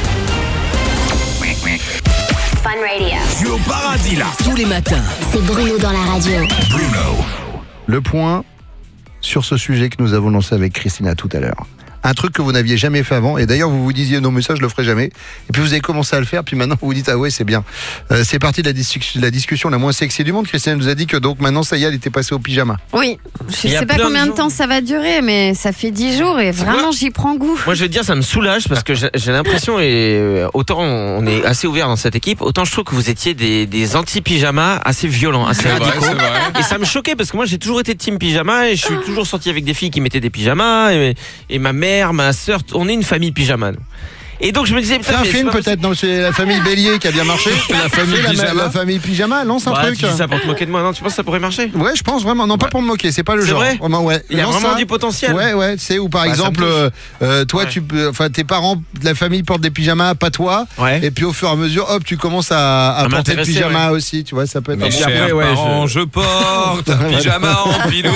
Fun Radio. Je suis au paradis là. Tous les matins. C'est Bruno dans la radio. Bruno. Le point sur ce sujet que nous avons lancé avec Christina tout à l'heure. Un truc que vous n'aviez jamais fait avant, et d'ailleurs vous vous disiez non mais ça je le ferai jamais, et puis vous avez commencé à le faire, puis maintenant vous vous dites ah ouais c'est bien. Euh, c'est parti de la, dis- de la discussion la moins sexy du monde. Christina nous a dit que donc maintenant ça y est, elle était passée au pyjama. Oui, je Il y a sais pas plein de combien de gens. temps ça va durer, mais ça fait dix jours et vraiment quoi j'y prends goût. Moi, je vais te dire, ça me soulage parce que j'ai j'ai l'impression, et euh, autant on est assez ouvert dans cette équipe, autant je trouve que vous étiez des, des anti-pyjamas assez violents, assez C'est vrai, radicaux. c'est vrai. Et ça me choquait parce que moi, j'ai toujours été team pyjama et je suis toujours sorti avec des filles qui mettaient des pyjamas et, et ma mère, ma sœur, on est une famille pyjama. nous. Et donc je me disais, C'est putain, un mais film c'est pas peut-être, non, c'est la famille Bélier qui a bien marché. La famille la, pyjama. la famille pyjama, lance un possible. Ouais, truc. tu dis ça pour te moquer de moi, non? Tu penses que ça pourrait marcher? Ouais, je pense vraiment, non pas pour me moquer, c'est pas le C'est genre. vrai Vraiment, ouais. Il y a Lance vraiment ça. du potentiel. Ouais, ouais, c'est où par Bah, ça exemple, me touche. euh, euh, toi, Ouais. tu peux, enfin, tes parents de la famille portent des pyjamas, pas toi. Ouais. Et puis au fur et à mesure, hop, tu commences à, à À porter le m'intéresser, pyjama aussi, tu vois, ça peut être. Mes un- puis chers après, ouais, parents, je- je... porte un pyjama en pilou.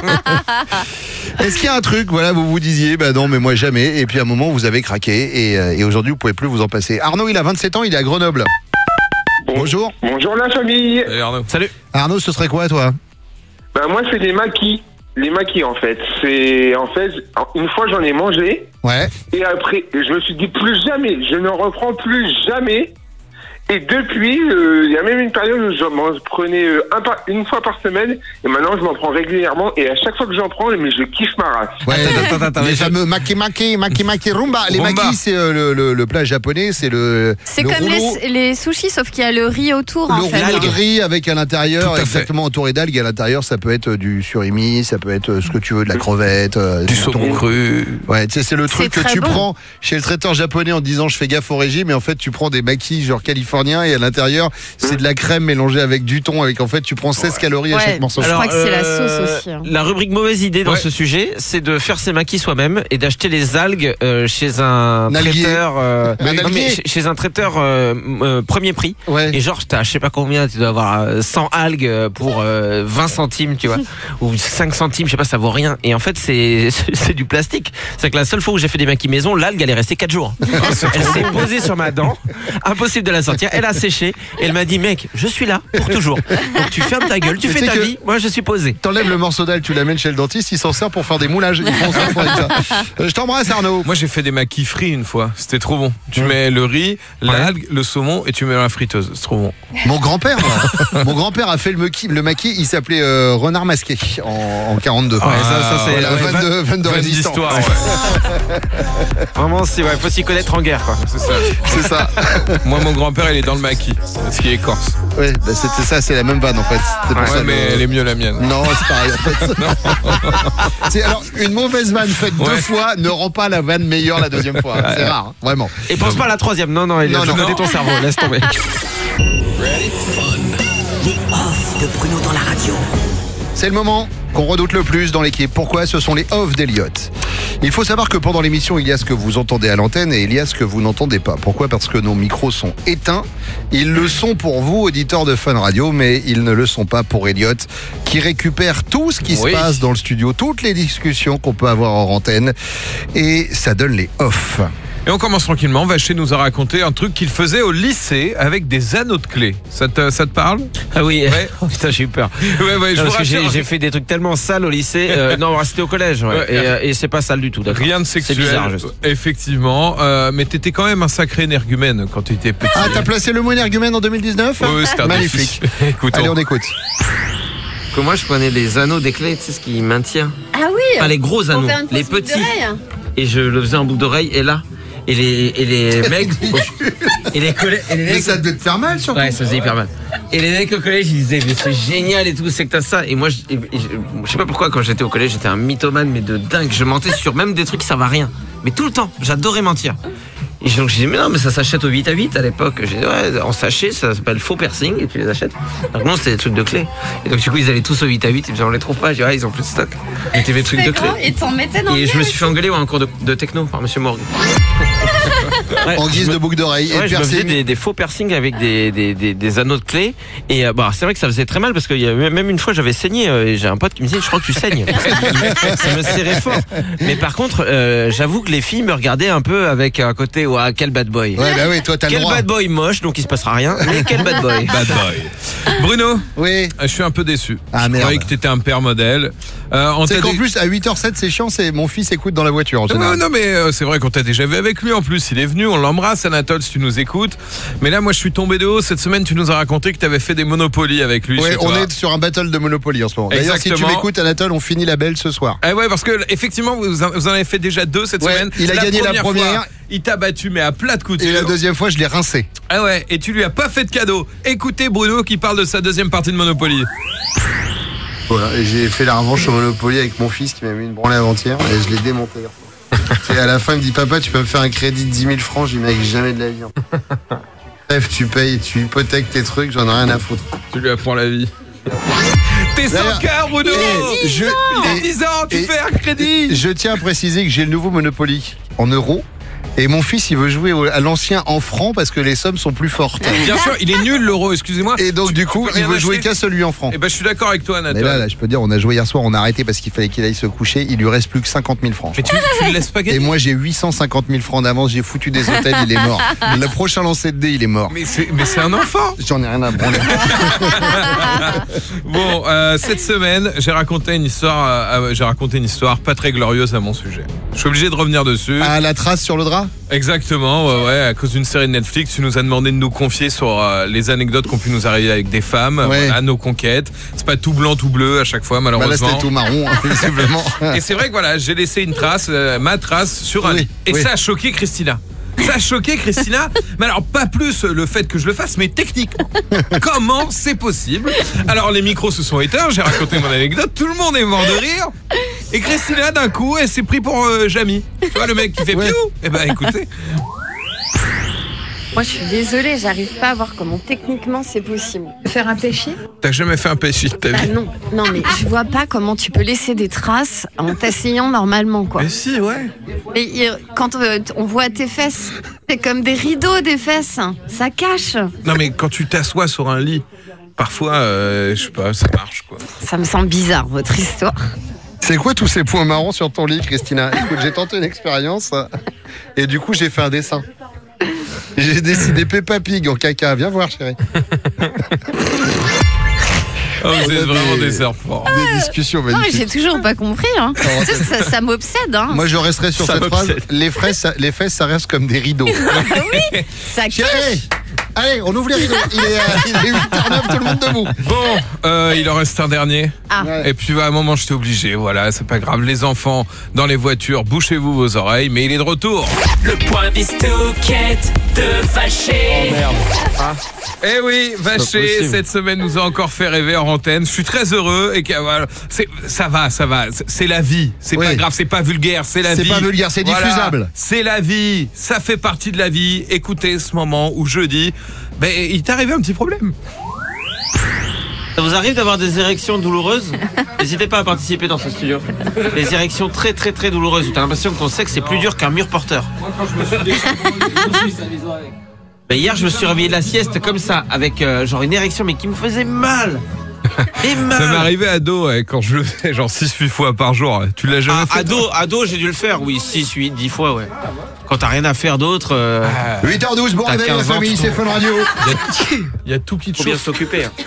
Est-ce qu'il y a un truc, voilà, vous vous disiez, bah non, mais moi jamais. Et puis à un moment, vous avez craqué et, euh, et aujourd'hui, vous pouvez plus vous en passer. Arnaud, il a vingt-sept ans, il est à Grenoble. Bonjour. Bonjour la famille. Salut Arnaud. Salut. Arnaud, ce serait quoi, toi? Bah moi c'est des maquis. Les maquis en fait. C'est en fait une fois j'en ai mangé Ouais. et après je me suis dit plus jamais. Je ne reprends plus jamais. Et depuis, euh, il y a même une période où je m'en prenais euh, un par- une fois par semaine et maintenant je m'en prends régulièrement et à chaque fois que j'en prends, mais je kiffe ma race. Ouais, Attends, attends, attends, les mais je- fameux maki maki, maki maki rumba. Les Rumba. makis, c'est euh, le, le, le plat japonais, c'est le. C'est le comme rouleau, les, les sushis, sauf qu'il y a le riz autour le en fait. rouleau de riz avec à l'intérieur, Tout à fait. exactement entouré d'algues. À l'intérieur, ça peut être du surimi, ça peut être ce que tu veux, de la crevette, euh, Du thon. saumon cru. Ouais, tu sais, c'est le truc que très tu bon. prends chez le traiteur japonais en disant je fais gaffe au régime, et en fait tu prends des makis genre californiens et à l'intérieur c'est de la crème mélangée avec du thon, avec en fait tu prends seize calories à Ouais. chaque morceau. Je crois que c'est la euh, sauce aussi, hein. La rubrique mauvaise idée dans Ouais. ce sujet, c'est de faire ses maquis soi-même et d'acheter les algues euh, chez un Un alguier. traiteur. euh, Un non, alguier. mais chez, chez un traiteur euh, euh, premier prix. Ouais. Et genre, t'as je sais pas combien, tu dois avoir euh, cent algues pour euh, vingt centimes, tu vois, ou cinq centimes, je sais pas, ça vaut rien. Et en fait, c'est c'est du plastique. C'est que la seule fois où j'ai fait des maquis maison, l'algue, elle est restée quatre jours. Elle s'est posée sur ma dent, impossible de la sortir. Elle a séché. Et elle m'a dit, mec, je suis là pour toujours. Donc tu fermes ta gueule, tu Mais fais tu sais ta que- vie. Moi, je suis posé. T'enlèves le morceau d'algue, tu l'amènes chez le dentiste, il s'en sert pour faire des moulages. Ils font ça pour ça. Euh, Je t'embrasse Arnaud. Moi j'ai fait des maquis frits une fois, c'était trop bon. Tu mets le riz, l'algue, le saumon et tu mets dans la friteuse, c'est trop bon. Mon grand-père, moi, mon grand-père a fait le maquis, le maquis, il s'appelait euh, Renard Masqué en, en quarante-deux. Ouais, ça, ça, c'est- Voilà, ouais, van de, van de Van résistance. d'histoire, ouais. Vraiment, c'est ouais, faut s'y connaître en guerre, quoi. C'est ça. C'est ça. Moi mon grand-père il est dans le maquis, parce qu'il est corse. Ouais, bah c'était ça, c'est la même vanne en fait. C'était pour Ouais, ça, mais le- elle est mieux la mienne. Non, c'est pareil en fait. C'est- alors, une mauvaise vanne faite deux Ouais. fois ne rend pas la vanne meilleure la deuxième fois. C'est rare, hein, vraiment. Et pense pas à la troisième. Non, non, il Non, a non, connais non. ton cerveau. Laisse tomber. Les off de Bruno dans la radio. C'est le moment qu'on redoute le plus dans l'équipe. Pourquoi? Ce sont les off d'Eliott. Il faut savoir que pendant l'émission, il y a ce que vous entendez à l'antenne et il y a ce que vous n'entendez pas. Pourquoi ? Parce que nos micros sont éteints. Ils le sont pour vous, auditeurs de Fun Radio, mais ils ne le sont pas pour Elliot, qui récupère tout ce qui Oui. se passe dans le studio, toutes les discussions qu'on peut avoir en antenne, et ça donne les off. Et on commence tranquillement. Vacher nous a raconté un truc qu'il faisait au lycée avec des anneaux de clé. Ça te, ça te parle ? Ah oui, Ouais. oh, putain, j'ai eu peur. Ouais, ouais, je Non, vous parce que j'ai, rassure. j'ai fait des trucs tellement sales au lycée. Euh, non, c'était au collège, ouais. Ouais. Et, euh, et c'est pas sale du tout, d'accord. Rien de sexuel. C'est bizarre, juste. Effectivement. Euh, mais t'étais quand même un sacré énergumène quand tu étais petit. Ah, t'as placé le mot énergumène en deux mille dix-neuf ? Ouais, ouais, c'était un Magnifique. défi. Écoutons. Allez, on écoute. Que moi, je prenais des anneaux des clés, tu sais ce qui maintient. Ah oui. Pas les gros Pour anneaux, faire une les fausse boucle petits. d'oreille. Et je le faisais en boucle d'oreille, et là. Et les, et les mecs. et les collègues. Et les Mais mecs. ça devait te faire mal, surtout. Ouais, ça faisait hyper mal. Et les mecs au collège, ils disaient, mais c'est génial et tout, c'est que t'as ça. Et moi, je, et- et je, je sais pas pourquoi, quand j'étais au collège, j'étais un mythomane, mais de dingue. Je mentais sur même des trucs qui servent à rien. Mais tout le temps, j'adorais mentir. Et donc, je disais, mais non, mais ça s'achète au huit à huit à l'époque. J'ai dit, ouais, en sachet, ça s'appelle faux piercing, et tu les achètes. Donc, non, c'était des trucs de clés. Et donc, du coup, ils allaient tous au huit à huit, ils me disaient, on les trouve pas. Je dis, ouais, ils ont plus de stock. Mettez mes trucs de clés. Et t'en mettais dans le Et je nez me suis fait aussi. engueuler ouais, en cours de, de techno par monsieur Morgue. Ouais, En guise je me- de boucle d'oreille. Ouais, Et je me faisais piercing. des, des faux piercings avec des, des, des, des anneaux de clé. Et euh, bah, c'est vrai que ça faisait très mal parce que y a, même une fois j'avais saigné. euh, et j'ai un pote qui me disait, je crois que tu saignes. Ça me serrait fort. Mais par contre, euh, j'avoue que les filles me regardaient un peu avec un côté, ouah, quel bad boy. Ouais, bah oui, toi, t'as le Quel droit. bad boy moche, donc il se passera rien. Mais quel bad boy. Bad boy. Bruno, Oui. je suis un peu déçu. Ah, je merde. croyais que t'étais un père modèle. Euh, on C'est t'a qu'en dé- plus, à huit heures sept, c'est chiant, c'est mon fils écoute dans la voiture en Non, général. non, mais euh, c'est vrai qu'on t'a déjà vu avec lui en plus. Il est venu, on l'embrasse, Anatole, si tu nous écoutes. Mais là, moi, je suis tombé de haut. Cette semaine, tu nous as raconté que tu avais fait des Monopoly avec lui. Ouais, chez on toi. est sur un battle de Monopoly en ce moment. D'ailleurs, si tu Exactement. m'écoutes, Anatole, on finit la belle ce soir. Ah ouais, parce que effectivement, vous en, vous en avez fait déjà deux cette Ouais, semaine. il a gagné la première. fois, il t'a battu, mais à plat de couture. Et la deuxième fois, je l'ai rincé. Ah ouais, et tu lui as pas fait de cadeau. Écoutez Bruno qui parle de sa deuxième partie de Monopoly. Voilà, et j'ai fait la revanche au Monopoly avec mon fils qui m'a mis une branlée avant-hier et je l'ai démonté. Et à la fin, il me dit, papa, tu peux me faire un crédit de dix mille francs. Je lui dis, mec, jamais de la vie. Bref, tu payes, tu hypothèques tes trucs, j'en ai rien à foutre. Tu lui apprends la vie. T'es sans D'ailleurs, cœur, Bruno. et- je- Il a et- dix ans, tu et- fais un crédit. Je tiens à préciser que j'ai le nouveau Monopoly en euros. Et mon fils, il veut jouer au- à l'ancien en francs parce que les sommes sont plus fortes. Bien sûr, il est nul l'euro, excusez-moi. Et donc, Tu- du tu coup, peux il rien veut jouer acheter. qu'à celui en francs. Eh ben, je suis d'accord avec toi, Mais Anatole. là, là, je peux dire, on a joué hier soir, on a arrêté parce qu'il fallait qu'il aille se coucher. Il lui reste plus que cinquante mille francs. Mais tu, tu le laisses pas Et gagner. moi, j'ai huit cent cinquante mille francs d'avance. J'ai foutu des hôtels, il est mort. Le prochain lancer de dés, il est mort. Mais c'est, mais c'est un enfant. J'en ai rien à branler. Bon, euh, cette semaine, j'ai raconté une histoire. euh, j'ai raconté une histoire pas très glorieuse à mon sujet. Je suis obligé de revenir dessus. Ah, la trace sur le drap? Exactement, ouais, ouais, à cause d'une série de Netflix, tu nous as demandé de nous confier sur euh, les anecdotes qu'on pu nous arriver avec des femmes, Ouais. voilà, nos conquêtes. C'est pas tout blanc, tout bleu à chaque fois, Bah là, malheureusement. c'était tout marron, hein, visiblement. Et c'est vrai que voilà, j'ai laissé une trace, euh, ma trace sur un Oui, lit. Et oui. ça a choqué Christina. Ça a choqué Christina, mais alors pas plus le fait que je le fasse, mais techniquement. Comment c'est possible? Alors les micros se sont éteints, j'ai raconté mon anecdote, tout le monde est mort de rire. Et Christina d'un coup, elle s'est pris pour euh, Jamy. Tu vois le mec qui fait Ouais. piou? Eh ben écoutez, Moi, je suis désolée, j'arrive pas à voir comment techniquement c'est possible. Faire un péché? t'as jamais fait un péché de ta Ah vie? non, non, mais je vois pas comment tu peux laisser des traces en t'asseyant normalement, quoi. Mais si, ouais. Mais il- quand euh, on voit tes fesses, c'est comme des rideaux des fesses, ça cache. Non mais quand tu t'assois sur un lit, parfois, euh, je sais pas, ça marche quoi. Ça me semble bizarre, votre histoire. C'est quoi tous ces points marrons sur ton lit, Christina? Écoute, j'ai tenté une expérience et du coup, j'ai fait un dessin. J'ai décidé Peppa Pig en caca. Viens voir, chérie. Oh, vous On a êtes vraiment des- des serpents. Des discussions Non, mais j'ai magnifiques. toujours pas compris. Hein. Tu sais, ça ça m'obsède. Hein. Moi, je resterai sur Ça cette phrase. m'obsède. Les fesses, ça, les fesses, ça reste comme des rideaux. Ça cache. Chérie, allez, on ouvre les rideaux. Il est, euh, il est huit heures neuf, tout le monde debout. Bon, euh, il en reste un dernier. Ah. Ouais. Et puis à un moment j'étais obligé, voilà, c'est pas grave. Les enfants dans les voitures, bouchez-vous vos oreilles, mais il est de retour. Le point d'Estouquette de Vacher. Merde. Eh oui, pas Vacher, possible. cette semaine nous a encore fait rêver en antenne. Je suis très heureux et que, voilà, c'est, ça va, ça va. C'est- C'est la vie. C'est Oui. pas grave, c'est pas vulgaire, c'est la C'est vie. pas vulgaire, c'est Voilà. diffusable. C'est la vie. Ça fait partie de la vie. Écoutez ce moment où je dis, ben, il t'est arrivé un petit problème. Ça vous arrive d'avoir des érections douloureuses? N'hésitez pas à participer dans ce studio. Des érections très très très douloureuses où t'as l'impression que ton sexe est plus dur qu'un mur porteur. Moi, quand je me suis déchiré, je me suis avec. Ben, hier, je me suis réveillé de la sieste comme ça, avec euh, genre une érection, mais qui me faisait mal. Et mal. Ça m'est arrivé ado, ouais, quand je le fais genre six huit fois par jour. Tu l'as jamais ah, fait? Ado, ado, j'ai dû le faire, oui, six, huit, dix fois, ouais. Quand t'as rien à faire d'autre. Euh, huit heures douze, bon réveil la famille, c'est Fun Radio. Il y a, il y a tout qui te Faut bien s'occuper. Hein.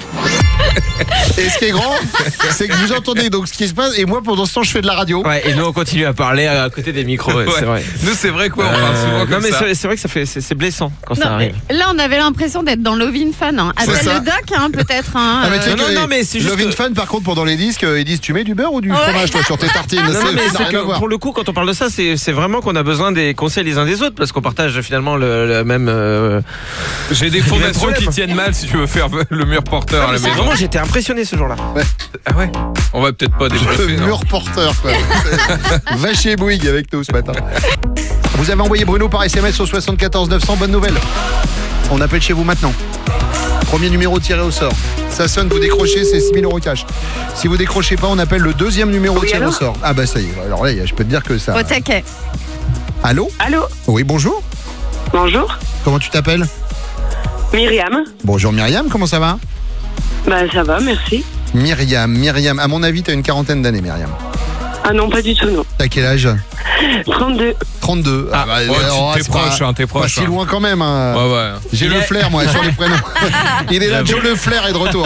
Et ce qui est grand, c'est que vous entendez donc ce qui se passe, et moi pendant ce temps je fais de la radio. Ouais, et nous on continue à parler à côté des micros, ouais, Ouais. c'est vrai. Nous, c'est vrai quoi, on Euh, parle souvent non, comme mais ça. c'est c'est vrai que ça fait, c'est c'est blessant quand ça Non, arrive. mais là, on avait l'impression d'être dans Love in Fun. Hein. C'est Appelle ça. le doc, hein, peut-être. Hein, Ah, mais tu sais euh, que non, les- non, mais c'est juste Love in que- Fun par contre pendant les disques, euh, ils disent tu mets du beurre ou du Ouais. fromage toi sur tes tartines. Non, non, C'est- mais ça n'a c'est rien à que voir. pour le coup, quand on parle de ça, c'est c'est vraiment qu'on a besoin des conseils les uns des autres parce qu'on partage finalement le, le même. euh, J'ai des le même fondations problème. qui tiennent mal si tu veux faire le mur porteur Ah, à la mais c'est maison. vraiment, j'étais impressionné ce jour-là. Ah ouais. On va peut-être pas débriefer. Le non. mur porteur quoi. Va chez Bouygues avec nous ce matin. Vous avez envoyé Bruno par S M S au soixante-quatorze neuf cents, bonne nouvelle. On appelle chez vous maintenant. Premier numéro tiré au sort. Ça sonne, vous décrochez, c'est six mille euros cash. Si vous décrochez pas, on appelle le deuxième numéro Oui, tiré allô au sort. Ah bah ça y est, alors là, je peux te dire que ça... Au taquet. Allô? Allô, Oui, bonjour. bonjour, Comment tu t'appelles? Myriam. Bonjour Myriam, comment ça va? Bah ça va, merci. Myriam, Myriam, à mon avis, t'as une quarantaine d'années, Myriam. Ah non, pas du tout, non. T'as quel âge? trente-deux. trente-deux. Ah, ouais, tu- alors, t'es c'est pas- proche, hein, t'es Pas proche, si hein. loin quand même. hein. Ouais, ouais. J'ai Il le est- flair, moi, sur les prénoms. Il est là, J'avoue. Joe le flair est de retour.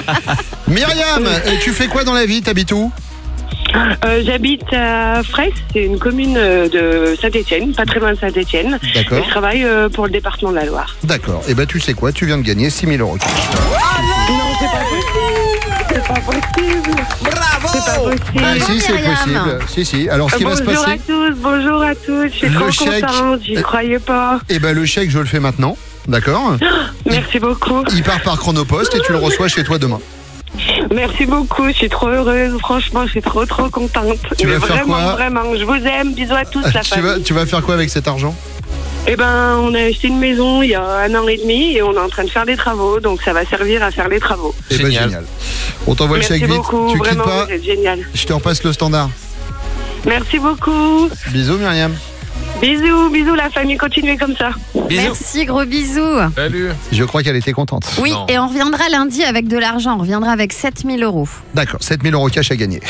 Myriam, euh, tu fais quoi dans la vie? T'habites où? Euh, J'habite à Fraisse, c'est une commune euh, de Saint-Étienne, pas très loin de Saint-Étienne. D'accord. Et je travaille euh, pour le département de la Loire. D'accord. Et ben tu sais quoi? Tu viens de gagner six mille euros. Non, c'est pas possible. C'est pas possible. Bravo! C'est pas possible. Ah si, c'est Myriam. possible. Si, si. Alors, ce qui va se Bonjour à passer... tous, bonjour à tous. Je suis Le trop chèque. contente, j'y croyais pas. Eh ben le chèque, je le fais maintenant. D'accord? Merci beaucoup. Il part par Chronopost et tu le reçois chez toi demain. Merci beaucoup, je suis trop heureuse. Franchement, je suis trop trop contente. Tu Mais vas faire vraiment, quoi vraiment, je vous aime. Bisous à tous, la Tu famille. vas, tu vas faire quoi avec cet argent? Eh ben, on a acheté une maison il y a un an et demi et on est en train de faire des travaux, donc ça va servir à faire les travaux. Eh ben Génial. génial. On t'envoie le Merci chèque vite. beaucoup, Tu vraiment, quittes pas. vous êtes génial. Je te repasse le standard. Merci beaucoup. Bisous Myriam. Bisous, bisous la famille, continuez comme ça. Bisous. Merci, gros bisous. Salut. Je crois qu'elle était contente. Oui, Non. et on reviendra lundi avec de l'argent. On reviendra avec sept mille euros. D'accord, sept mille euros cash à gagner.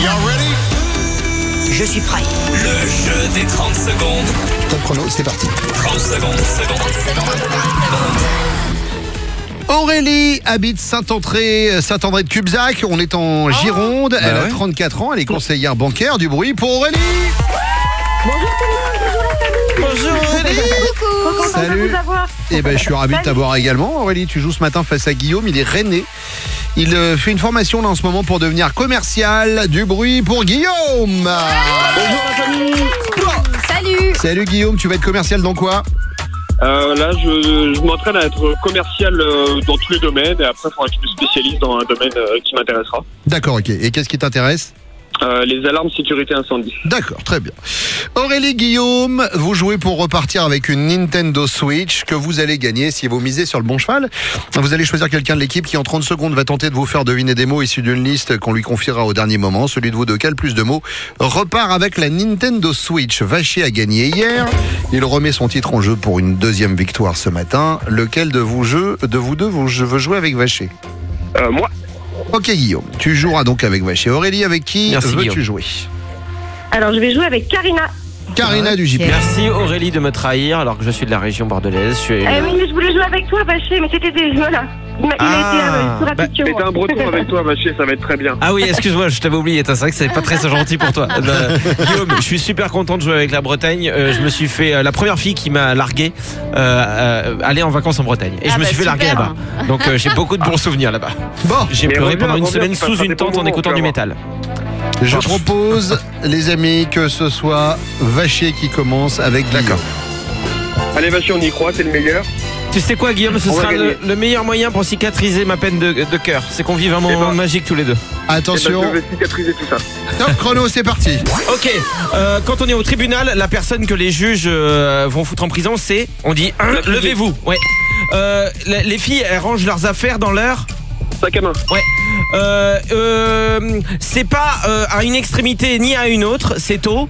Je suis prêt. Le jeu des trente secondes. Top chrono, c'est parti. trente secondes, secondes. Aurélie habite Saint-André, Saint-André de Cubzac. On est en Gironde. Elle a ouais. trente-quatre ans. Elle est conseillère bancaire. Du bruit pour Aurélie. Bonjour Aurélie. Trop contente de Salut. vous avoir. Eh ben, je suis ravi de t'avoir également. Aurélie, tu joues ce matin face à Guillaume. Il est rennais. Il euh, fait une formation là en ce moment pour devenir commercial. Du bruit pour Guillaume. Salut. Salut Guillaume, tu vas être commercial dans quoi? Euh, là, je, je m'entraîne à être commercial euh, dans tous les domaines et après, il faudra que je me spécialise dans un domaine euh, qui m'intéressera. D'accord, ok. Et qu'est-ce qui t'intéresse? Euh, les alarmes sécurité incendie. D'accord, très bien. Aurélie, Guillaume, vous jouez pour repartir avec une Nintendo Switch que vous allez gagner si vous misez sur le bon cheval. Vous allez choisir quelqu'un de l'équipe qui en trente secondes va tenter de vous faire deviner des mots issus d'une liste qu'on lui confiera au dernier moment. Celui de vous deux qui a le plus de mots repart avec la Nintendo Switch. Vacher a gagné hier. Il remet son titre en jeu pour une deuxième victoire ce matin. Lequel de vous, jeu, de vous deux vous, je veux jouer avec Vacher? Euh, moi. Ok Guillaume, tu joueras donc avec Vacher. Aurélie, avec qui Merci, veux-tu Guillaume. jouer? Alors, je vais jouer avec Karina. Karina du J P. Merci Aurélie de me trahir alors que je suis de la région bordelaise. Je suis... Euh, mais je voulais jouer avec toi, Vacher, mais c'était des... Voilà. Il, m'a- il a été euh, plus rapide bah, que Mais moi. t'as un breton avec toi, Vacher, ça va être très bien. Ah oui, excuse-moi, je t'avais oublié. C'est vrai que c'est pas très gentil pour toi. Euh, Guillaume, je suis super content de jouer avec la Bretagne. Euh, je me suis fait euh, la première fille qui m'a largué euh, euh, aller en vacances en Bretagne. Et Ah je me bah, suis fait larguer super. là-bas. Donc euh, j'ai beaucoup de bons souvenirs là-bas. Bon, J'ai Mais pleuré reviens, pendant une reviens, semaine tu sous passeras une des bons tente en moments, écoutant tu du vas métal. je propose, les amis, que ce soit Vacher qui commence avec Guillaume. D'accord. Allez, Vacher, on y croit, c'est le meilleur. Tu sais quoi, Guillaume, ce On va sera le, gagner. le meilleur moyen pour cicatriser ma peine de, de cœur. C'est qu'on vive un moment Eh ben. magique tous les deux. Eh ben, Attention, je vais cicatriser tout ça. top chrono, c'est parti. Ok, euh, quand on est au tribunal, la personne que les juges euh, vont foutre en prison, c'est, on dit, un, La fille. levez-vous. Ouais. Euh, les les filles, elles rangent leurs affaires dans leur... Sac à main. Ouais. Euh, euh, c'est pas euh, à une extrémité ni à une autre, c'est au.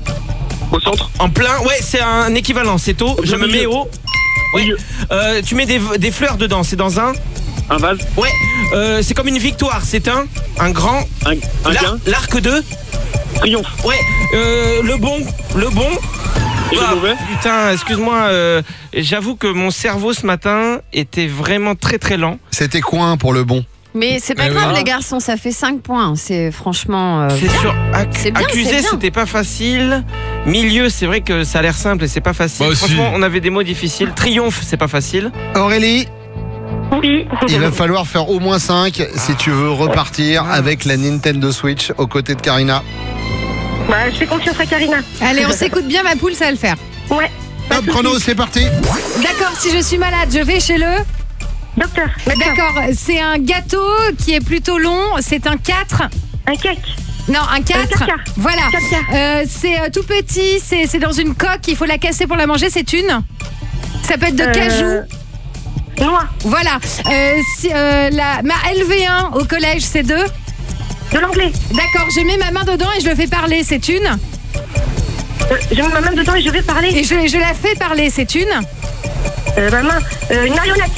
Au centre. En plein, ouais, c'est un équivalent, c'est au. Je me mets au. Ouais. Euh, tu mets des, des fleurs dedans, c'est dans un. Un vase. Ouais. Euh, c'est comme une victoire, c'est un. Un grand. Un, un L'ar- gain. L'arc de. Triomphe. Ouais. Euh, le bon. Le bon. Et Ah, le mauvais. putain, excuse-moi, euh, j'avoue que mon cerveau ce matin était vraiment très très lent. C'était coin pour le bon. Mais c'est pas Eh oui. grave, Ah. les garçons, ça fait cinq points. C'est franchement. euh, C'est bien. sûr, ac- C'est bien, accusé, c'est bien. c'était pas facile. Milieu, c'est vrai que ça a l'air simple et c'est pas facile. Bah, si. Franchement, on avait des mots difficiles. Triomphe, c'est pas facile. Aurélie, Oui. il va falloir faire au moins cinq si tu veux repartir avec la Nintendo Switch aux côtés de Karina. Bah, je fais confiance à Karina. Allez, on s'écoute bien, ma poule, ça va le faire. Ouais. Top chrono, c'est parti. D'accord, si je suis malade, je vais chez le. Docteur. D'accord, c'est un gâteau qui est plutôt long, c'est un quatre. Un cake. Non, un quatre. caca. Voilà. Caca. Euh, c'est euh, tout petit, c'est c'est dans une coque, il faut la casser pour la manger, c'est une. Ça peut être de Euh, cajou. Noix. Voilà. Euh, si, euh, la, ma L V un au collège, c'est de. De l'anglais. D'accord, je mets ma main dedans et je le fais parler, c'est une. Euh, je mets ma main dedans et je vais parler. Et je, je la fais parler, c'est une. Euh, ma main. Euh, une marionnette.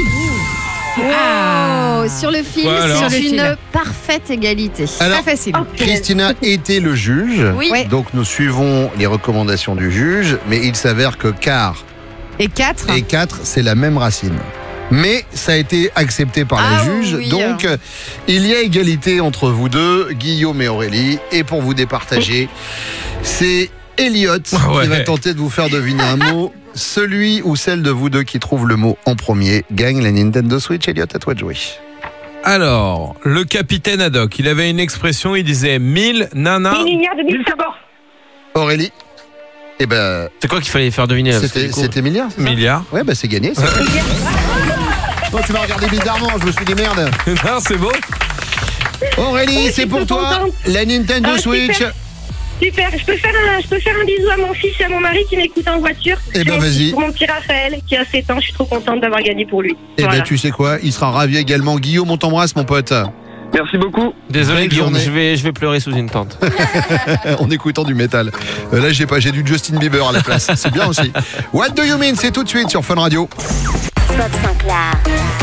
Oui. Oh, sur le fil, Voilà. c'est Sur le une fil. parfaite égalité. Alors, Pas facile. Christina était le juge. Oui. Ouais. Donc nous suivons les recommandations du juge, mais il s'avère que car Et quatre. et quatre, c'est la même racine. Mais ça a été accepté par Ah les juges. oui. Donc euh, il y a égalité entre vous deux, Guillaume et Aurélie. Et pour vous départager, c'est Elliot Ah ouais. qui va tenter de vous faire deviner un mot. Celui ou celle de vous deux qui trouve le mot en premier gagne la Nintendo Switch. Elliot, à toi de jouer. Alors, le capitaine Haddock, il avait une expression, il disait mille nanas. Une lumière de mille sabords. Aurélie. Eh ben, C'est quoi qu'il fallait faire deviner là, parce que c'était du coup- c'était milliard. c'est ça Milliards. Ouais, bah c'est gagné. ça. Oh, tu m'as regardé bizarrement, je me suis dit merde. Non, c'est beau. Aurélie, Oh, je c'est suis pour trop toi. contente. La Nintendo Ah, Switch. super. Super. Je peux faire un, je peux faire un bisou à mon fils et à mon mari qui m'écoutent en voiture. Eh ben, Mon vas-y. petit- Pour mon petit Raphaël qui a sept ans. Je suis trop contente d'avoir gagné pour lui. Eh Voilà. ben, tu sais quoi, il sera ravi également. Guillaume, on t'embrasse, mon pote. Merci beaucoup. Désolé Belle Guillaume, journée. je vais, je vais pleurer sous une tente. En écoutant du métal. Euh, là, j'ai pas, j'ai du Justin Bieber à la place. C'est bien aussi. What do you mean? C'est tout de suite sur Fun Radio. Bob Sinclair.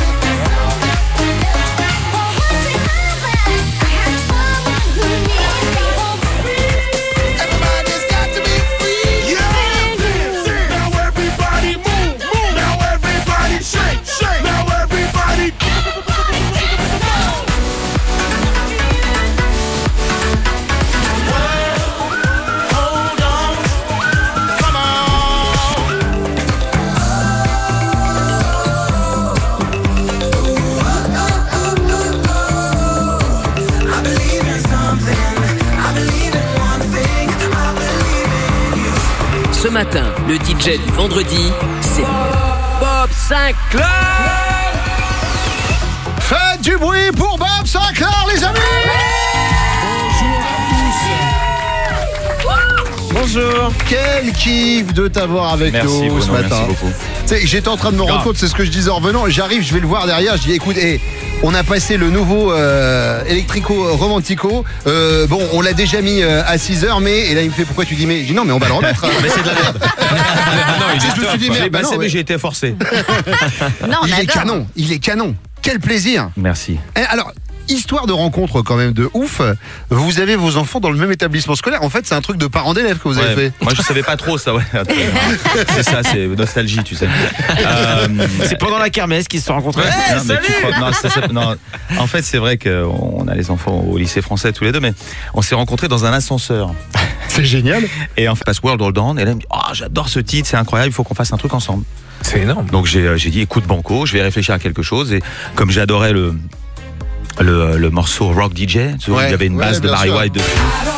Ce matin, le D J du vendredi, c'est Bob Sinclair. Faites du bruit pour Bob Sinclair, les amis. Bonjour. Quel kiff de t'avoir avec Merci, nous Bruno, ce matin. merci beaucoup. Tu sais, j'étais en train de me rendre Grave. compte, c'est ce que je disais en revenant. J'arrive, je vais le voir derrière. Je dis, écoute, eh, on a passé le nouveau euh, Electrico Romantico. Euh, bon, on l'a déjà mis euh, à six heures, mais. Et là, il me fait, pourquoi tu dis mais? Je dis, non, mais on va le remettre. Mais c'est de la merde. Non, il Je est me suis dit, top. merde, J'ai bah passé, non, mais ouais. j'ai été forcé. Non, on Il est adore. canon, il est canon. Quel plaisir. Merci. Eh, alors, histoire de rencontre quand même de ouf, vous avez vos enfants dans le même établissement scolaire. En fait, c'est un truc de parents d'élèves que vous avez Ouais. fait. Moi, je savais pas trop ça, ouais. C'est ça, c'est nostalgie, tu sais. Euh, C'est pendant la kermesse qu'ils se sont rencontrés. Eh, non, mais salut tu crois- non, ça, ça- non. En fait, c'est vrai qu'on a les enfants au lycée français tous les deux, mais on s'est rencontrés dans un ascenseur. C'est génial. Et en fait, passe World Hold On, et là, elle me dit, oh, j'adore ce titre, c'est incroyable, il faut qu'on fasse un truc ensemble. C'est énorme. Donc j'ai euh, j'ai dit, écoute Banco, je vais réfléchir à quelque chose. Et comme j'adorais le, le, le morceau Rock D J, tu vois, Ouais, il y avait une ouais, base de bien Barry sûr. White dessus.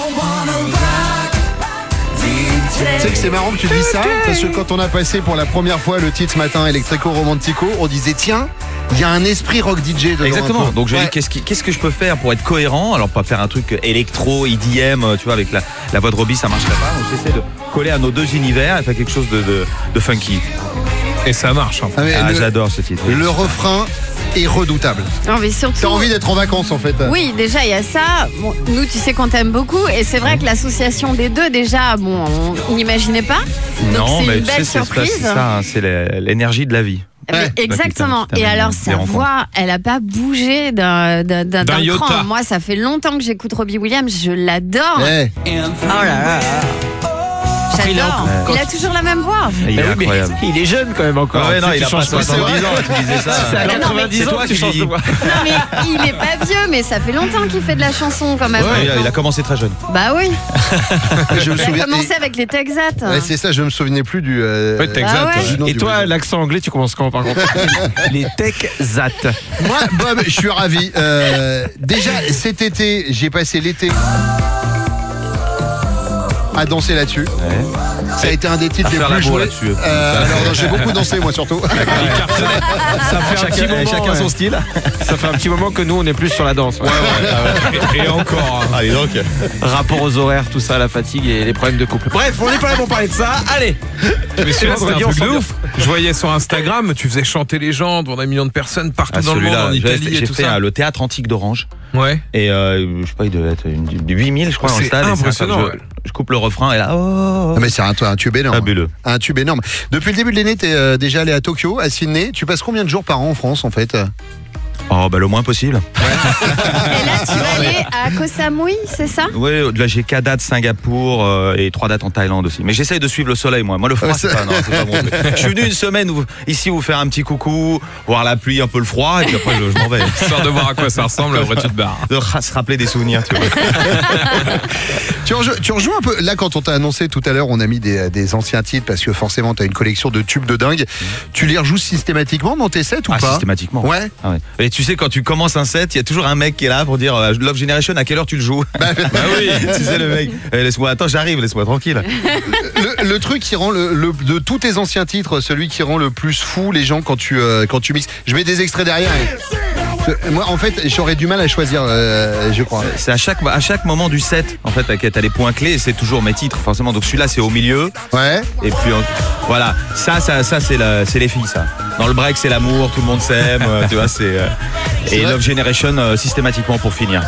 Tu sais que c'est marrant que tu dis ça, parce que quand on a passé pour la première fois le titre ce matin, Electrico Romantico, on disait, tiens, il y a un esprit rock D J dedans. Exactement. un peu. Donc j'ai Ouais. dit qu'est-ce, qui- qu'est-ce que je peux faire pour être cohérent. Alors pas faire un truc électro, E D M, tu vois, avec la, la voix de Robbie, ça marcherait pas. Donc j'essaie de coller à nos deux univers et faire quelque chose de, de, de funky. Et ça marche. Enfin. Ah, mais Ah, le- j'adore ce titre. Le refrain, est redoutable. Non, mais surtout. T'as envie d'être en vacances en fait. Oui, déjà il y a ça. Bon, nous, tu sais qu'on t'aime beaucoup, et c'est vrai que l'association des deux, déjà, bon, on n'imaginait pas. Donc Non, c'est mais une tu belle sais, c'est surprise. c'est ça, hein, c'est la- l'énergie de la vie. Mais exactement. Putain, putain, Et alors, des sa rencontres. voix, elle a pas bougé d'un d'un- d'un- D'un d'un iota. cran. Moi, ça fait longtemps que j'écoute Robbie Williams. Je l'adore. Eh. Oh là là. J'adore. Quand Il a toujours la même voix. Il est Ah oui, mais incroyable. il est jeune quand même encore. Ouais, non, Tu sais, il a tu pas changes pas, c'est soixante-dix vrai. ans, tu disais ça. C'est à Non, mais quatre-vingt-dix c'est ans toi que tu qui changes dis. de voix. Non, mais il est pas vieux, mais ça fait longtemps qu'il fait de la chanson quand même. Ouais, il a- il a commencé très jeune. Bah oui. Je me Il a souviens. commencé avec les Texats. Ouais, c'est ça, je me souvenais plus du. euh, Ouais, Texat. Ah ouais. du nom Et du toi, groupe. l'accent anglais, tu commences quand par contre? Les Texat. Moi, Bob, je suis ravi. Euh, déjà, cet été, j'ai passé l'été à danser là-dessus. Ça a été un des titres À les faire plus l'amour joués. là-dessus. Euh, alors, non, j'ai beaucoup dansé, moi surtout. Ça fait un petit Chacun, moment. chacun ouais. son style. Ça fait un petit moment que nous, on est plus sur la danse. ouais. Et, et encore. hein. Allez donc. Rapport aux horaires, tout ça, la fatigue et les problèmes de couple. Bref, on n'est pas là pour parler de ça. Allez. Mais celui-là, c'était un vendredi, truc on de s'en ouf. Je voyais sur Instagram, tu faisais chanter les gens devant des millions de personnes partout Ah, dans le monde, celui-là, en j'ai Italie fait- et j'ai tout fait ça. euh, le théâtre antique d'Orange. Ouais. Et euh, je sais pas, il devait être une, du huit mille, je crois, dans le C'est stade. Et impressionnant, ça, ouais. Je, je coupe le refrain et là, oh, Ah, mais c'est un, un tube énorme. fabuleux. Un tube énorme. Depuis le début de l'année, t'es euh, déjà allé à Tokyo, à Sydney. Tu passes combien de jours par an en France en fait? Oh, bah le moins possible. Et là, tu vas aller à Koh Samui, c'est ça? Oui, là j'ai quatre dates Singapour euh, et trois dates en Thaïlande aussi. Mais j'essaye de suivre le soleil, moi. Moi, le froid, Ouais, c'est c'est- pas, non, c'est pas bon. Je suis venu une semaine où- ici vous faire un petit coucou, voir la pluie, un peu le froid, et puis après je, je m'en vais. Histoire de voir à quoi ça ressemble, après tu te barres. De ra- se rappeler des souvenirs, tu vois. Tu rejoins, tu rejoins un peu. Là, quand on t'a annoncé tout à l'heure, on a mis des, des anciens titres parce que forcément, t'as une collection de tubes de dingue. Tu les rejoues systématiquement dans tes sets ou Ah, pas? systématiquement. Ouais. Ah ouais. Et tu sais, quand tu commences un set, il y a toujours un mec qui est là pour dire euh, Love Generation, à quelle heure tu le joues? Bah, oui, tu sais, le mec. Eh, laisse-moi, attends, j'arrive, laisse-moi tranquille. le, le truc qui rend le, le- de tous tes anciens titres, celui qui rend le plus fou les gens quand tu euh, quand tu mixes. Je mets des extraits derrière. et- Moi, en fait, j'aurais du mal à choisir, euh, je crois. C'est à chaque, à chaque moment du set, en fait, t'as les points clés, et c'est toujours mes titres, forcément. Donc celui-là, c'est au milieu. Ouais. Et puis, on- voilà. Ça, ça, ça c'est la- c'est les filles, ça. Dans le break, c'est l'amour, tout le monde s'aime, euh, tu vois, c'est. euh, C'est et vrai. Love Generation, euh, systématiquement pour finir.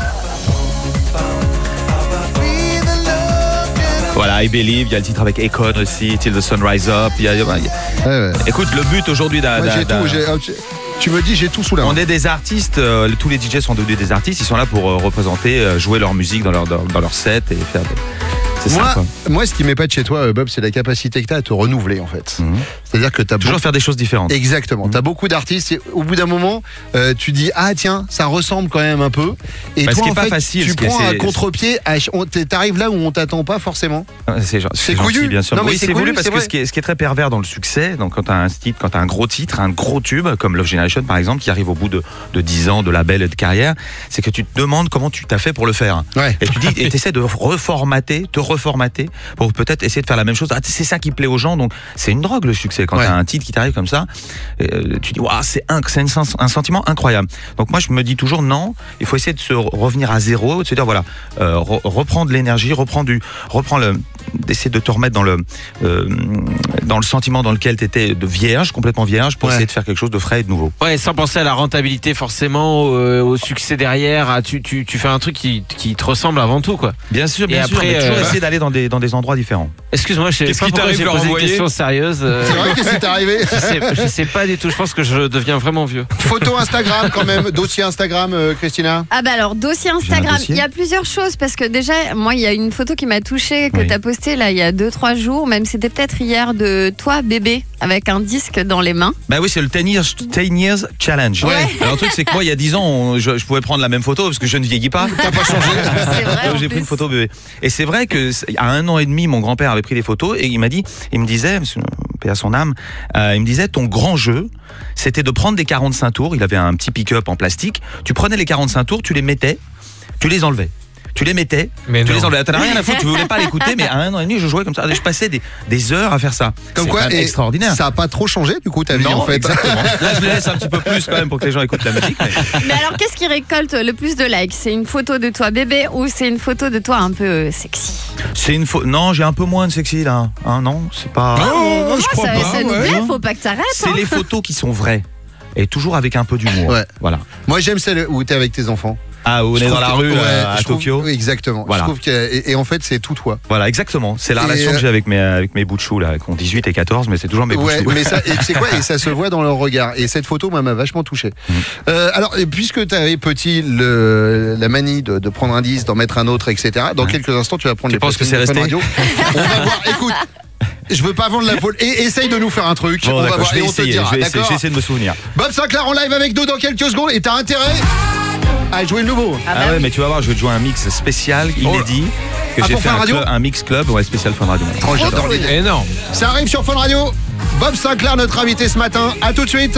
Voilà, I Believe, il y a le titre avec Akon aussi, Till the Sun Rise Up. il y a- il y a- Ouais, ouais. Écoute, le but aujourd'hui d'un. Moi, d'un- j'ai d'un- tout. j'ai- tu- Tu me dis, j'ai tout sous la main. On est des artistes, euh, tous les D J sont devenus des artistes, ils sont là pour euh, représenter, euh, jouer leur musique dans leur, dans, dans leur set et faire. des- C'est ça, Moi, quoi. moi, ce qui m'épate chez toi, euh, Bob, c'est la capacité que tu as à te renouveler, en fait. C'est-à-dire que tu as Toujours faire des choses différentes. Exactement. Tu as beaucoup d'artistes et au bout d'un moment, euh, tu dis ah tiens, ça ressemble quand même un peu. Et Bah, ce toi, qui est en pas fait, facile, tu ce qui est- prends un c'est- contre-pied. à ch- on- T'arrives là où on t'attend pas forcément. Ah, C'est gen- C'est c'est gentil, couillu. bien sûr. Non, mais oui, c'est c'est voulu couillu, parce c'est que vrai. ce qui, est, ce qui est très pervers dans le succès, donc quand tu as un titre, quand tu as un gros titre, un gros tube, comme Love Generation par exemple, qui arrive au bout de, de dix ans de label et de carrière, c'est que tu te demandes comment tu t'as fait pour le faire. Ouais. Et tu dis, et essaies de reformater, te reformater pour peut-être essayer de faire la même chose. Ah, c'est ça qui plaît aux gens, donc c'est une drogue le succès. Quand Ouais. tu as un titre qui t'arrive comme ça, euh, tu dis, waouh, c'est un, c'est une sens- un sentiment incroyable. Donc moi je me dis toujours non, il faut essayer de se revenir à zéro, de se dire voilà, euh, re- reprendre l'énergie, reprendre du, reprendre le, d'essayer de te remettre dans le, euh, dans le sentiment dans lequel tu étais de vierge, complètement vierge, pour Ouais. essayer de faire quelque chose de frais et de nouveau. Ouais, sans penser à la rentabilité forcément, au, au succès derrière. à- tu, tu, tu fais un truc qui, qui te ressemble avant tout, quoi. Bien sûr, bien Et sûr, après, mais toujours euh, essayer d'aller dans des, dans des endroits différents. Excuse-moi, je sais Qu'est-ce pas qui pourquoi t'arrive j'ai de leur posé une envoyer question sérieuse. euh, C'est vrai que c'est arrivé. je, sais, je sais pas du tout. Je pense que je deviens vraiment vieux. Photo Instagram quand même, dossier Instagram, euh, Christina. Ah bah alors, dossier Instagram, dossier. il y a plusieurs choses parce que déjà, moi, il y a une photo qui m'a touchée que Oui. tu as postée là il y a deux trois jours, même c'était peut-être hier, de toi bébé avec un disque dans les mains. Bah oui, c'est le ten years, ten years challenge. Ouais. Alors le truc c'est que moi il y a dix ans, on- je, je pouvais prendre la même photo parce que je ne vieillis pas. T'as pas changé. C'est vrai. Donc en j'ai pris plus. une photo bébé. Et c'est vrai que c'est- il y a un an et demi, mon grand-père avait pris des photos et il m'a dit, il me disait, parce que, paix à son âme, euh, il me disait ton grand jeu, c'était de prendre des quarante-cinq tours. Il avait un petit pick-up en plastique. Tu prenais les quarante-cinq tours, tu les mettais, tu les enlevais. Tu les mettais, Mais tu non. les enlevais. T'en as rien à foutre, tu voulais pas l'écouter, mais à un an et demi, je jouais comme ça. Je passais des, des heures à faire ça. Comme C'est quoi, quand même et extraordinaire. Ça a pas trop changé du coup ta vie Non, en fait. exactement. Là, je les laisse un petit peu plus quand même pour que les gens écoutent la musique. mais- Mais alors, qu'est-ce qui récolte le plus de likes? C'est une photo de toi bébé ou c'est une photo de toi un peu euh, sexy? C'est une faute. Non, j'ai un peu moins de sexy là. Hein, non, c'est pas. Ah, mais moi, je crois ça, pas, ça nous ouais. plaît, faut pas que t'arrêtes. C'est hein. les photos qui sont vraies. et toujours avec un peu d'humour. Ouais. Voilà. Moi, j'aime celle où t'es avec tes enfants. Ah, où on Je est dans trouve la que- rue ouais, euh, à je trouve- Tokyo. oui, exactement. Voilà. Je trouve que, et, et en fait, c'est tout toi. Voilà, exactement. C'est la Et, relation euh, que j'ai avec mes, avec mes bouts de chou, là, qui ont dix-huit et quatorze, mais c'est toujours mes bouts Ouais, de chou. mais ça, et c'est quoi Et ça se voit dans leur regard. Et cette photo, moi, m'a vachement touché. Mmh. Euh, alors, et puisque tu avais petit le, la manie de, de prendre un disque, d'en mettre un autre, et cetera. Dans quelques instants, tu vas prendre Tu les penses que platines c'est de Fun resté Radio. On va voir. Écoute. Je veux pas vendre la foule. Et essaye de nous faire un truc. Bon, on va d'accord, voir je vais et on essayer, te dira. je vais essayer, D'accord. je vais essayer de me souvenir. Bob Sinclair en live avec nous dans quelques secondes. Et t'as intérêt à jouer le nouveau. Ah, ouais, mais tu vas voir, je vais te jouer un mix spécial, inédit, que Ah, j'ai pour fait Fun un, Radio club- un mix club, ouais, spécial Fun Radio. Oh, j'adore l'idée. Énorme. Ça arrive sur Fun Radio. Bob Sinclair, notre invité ce matin. À tout de suite.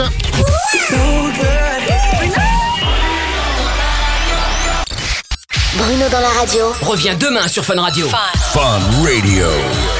Bruno dans la radio. Reviens demain sur Fun Radio. Fun Radio.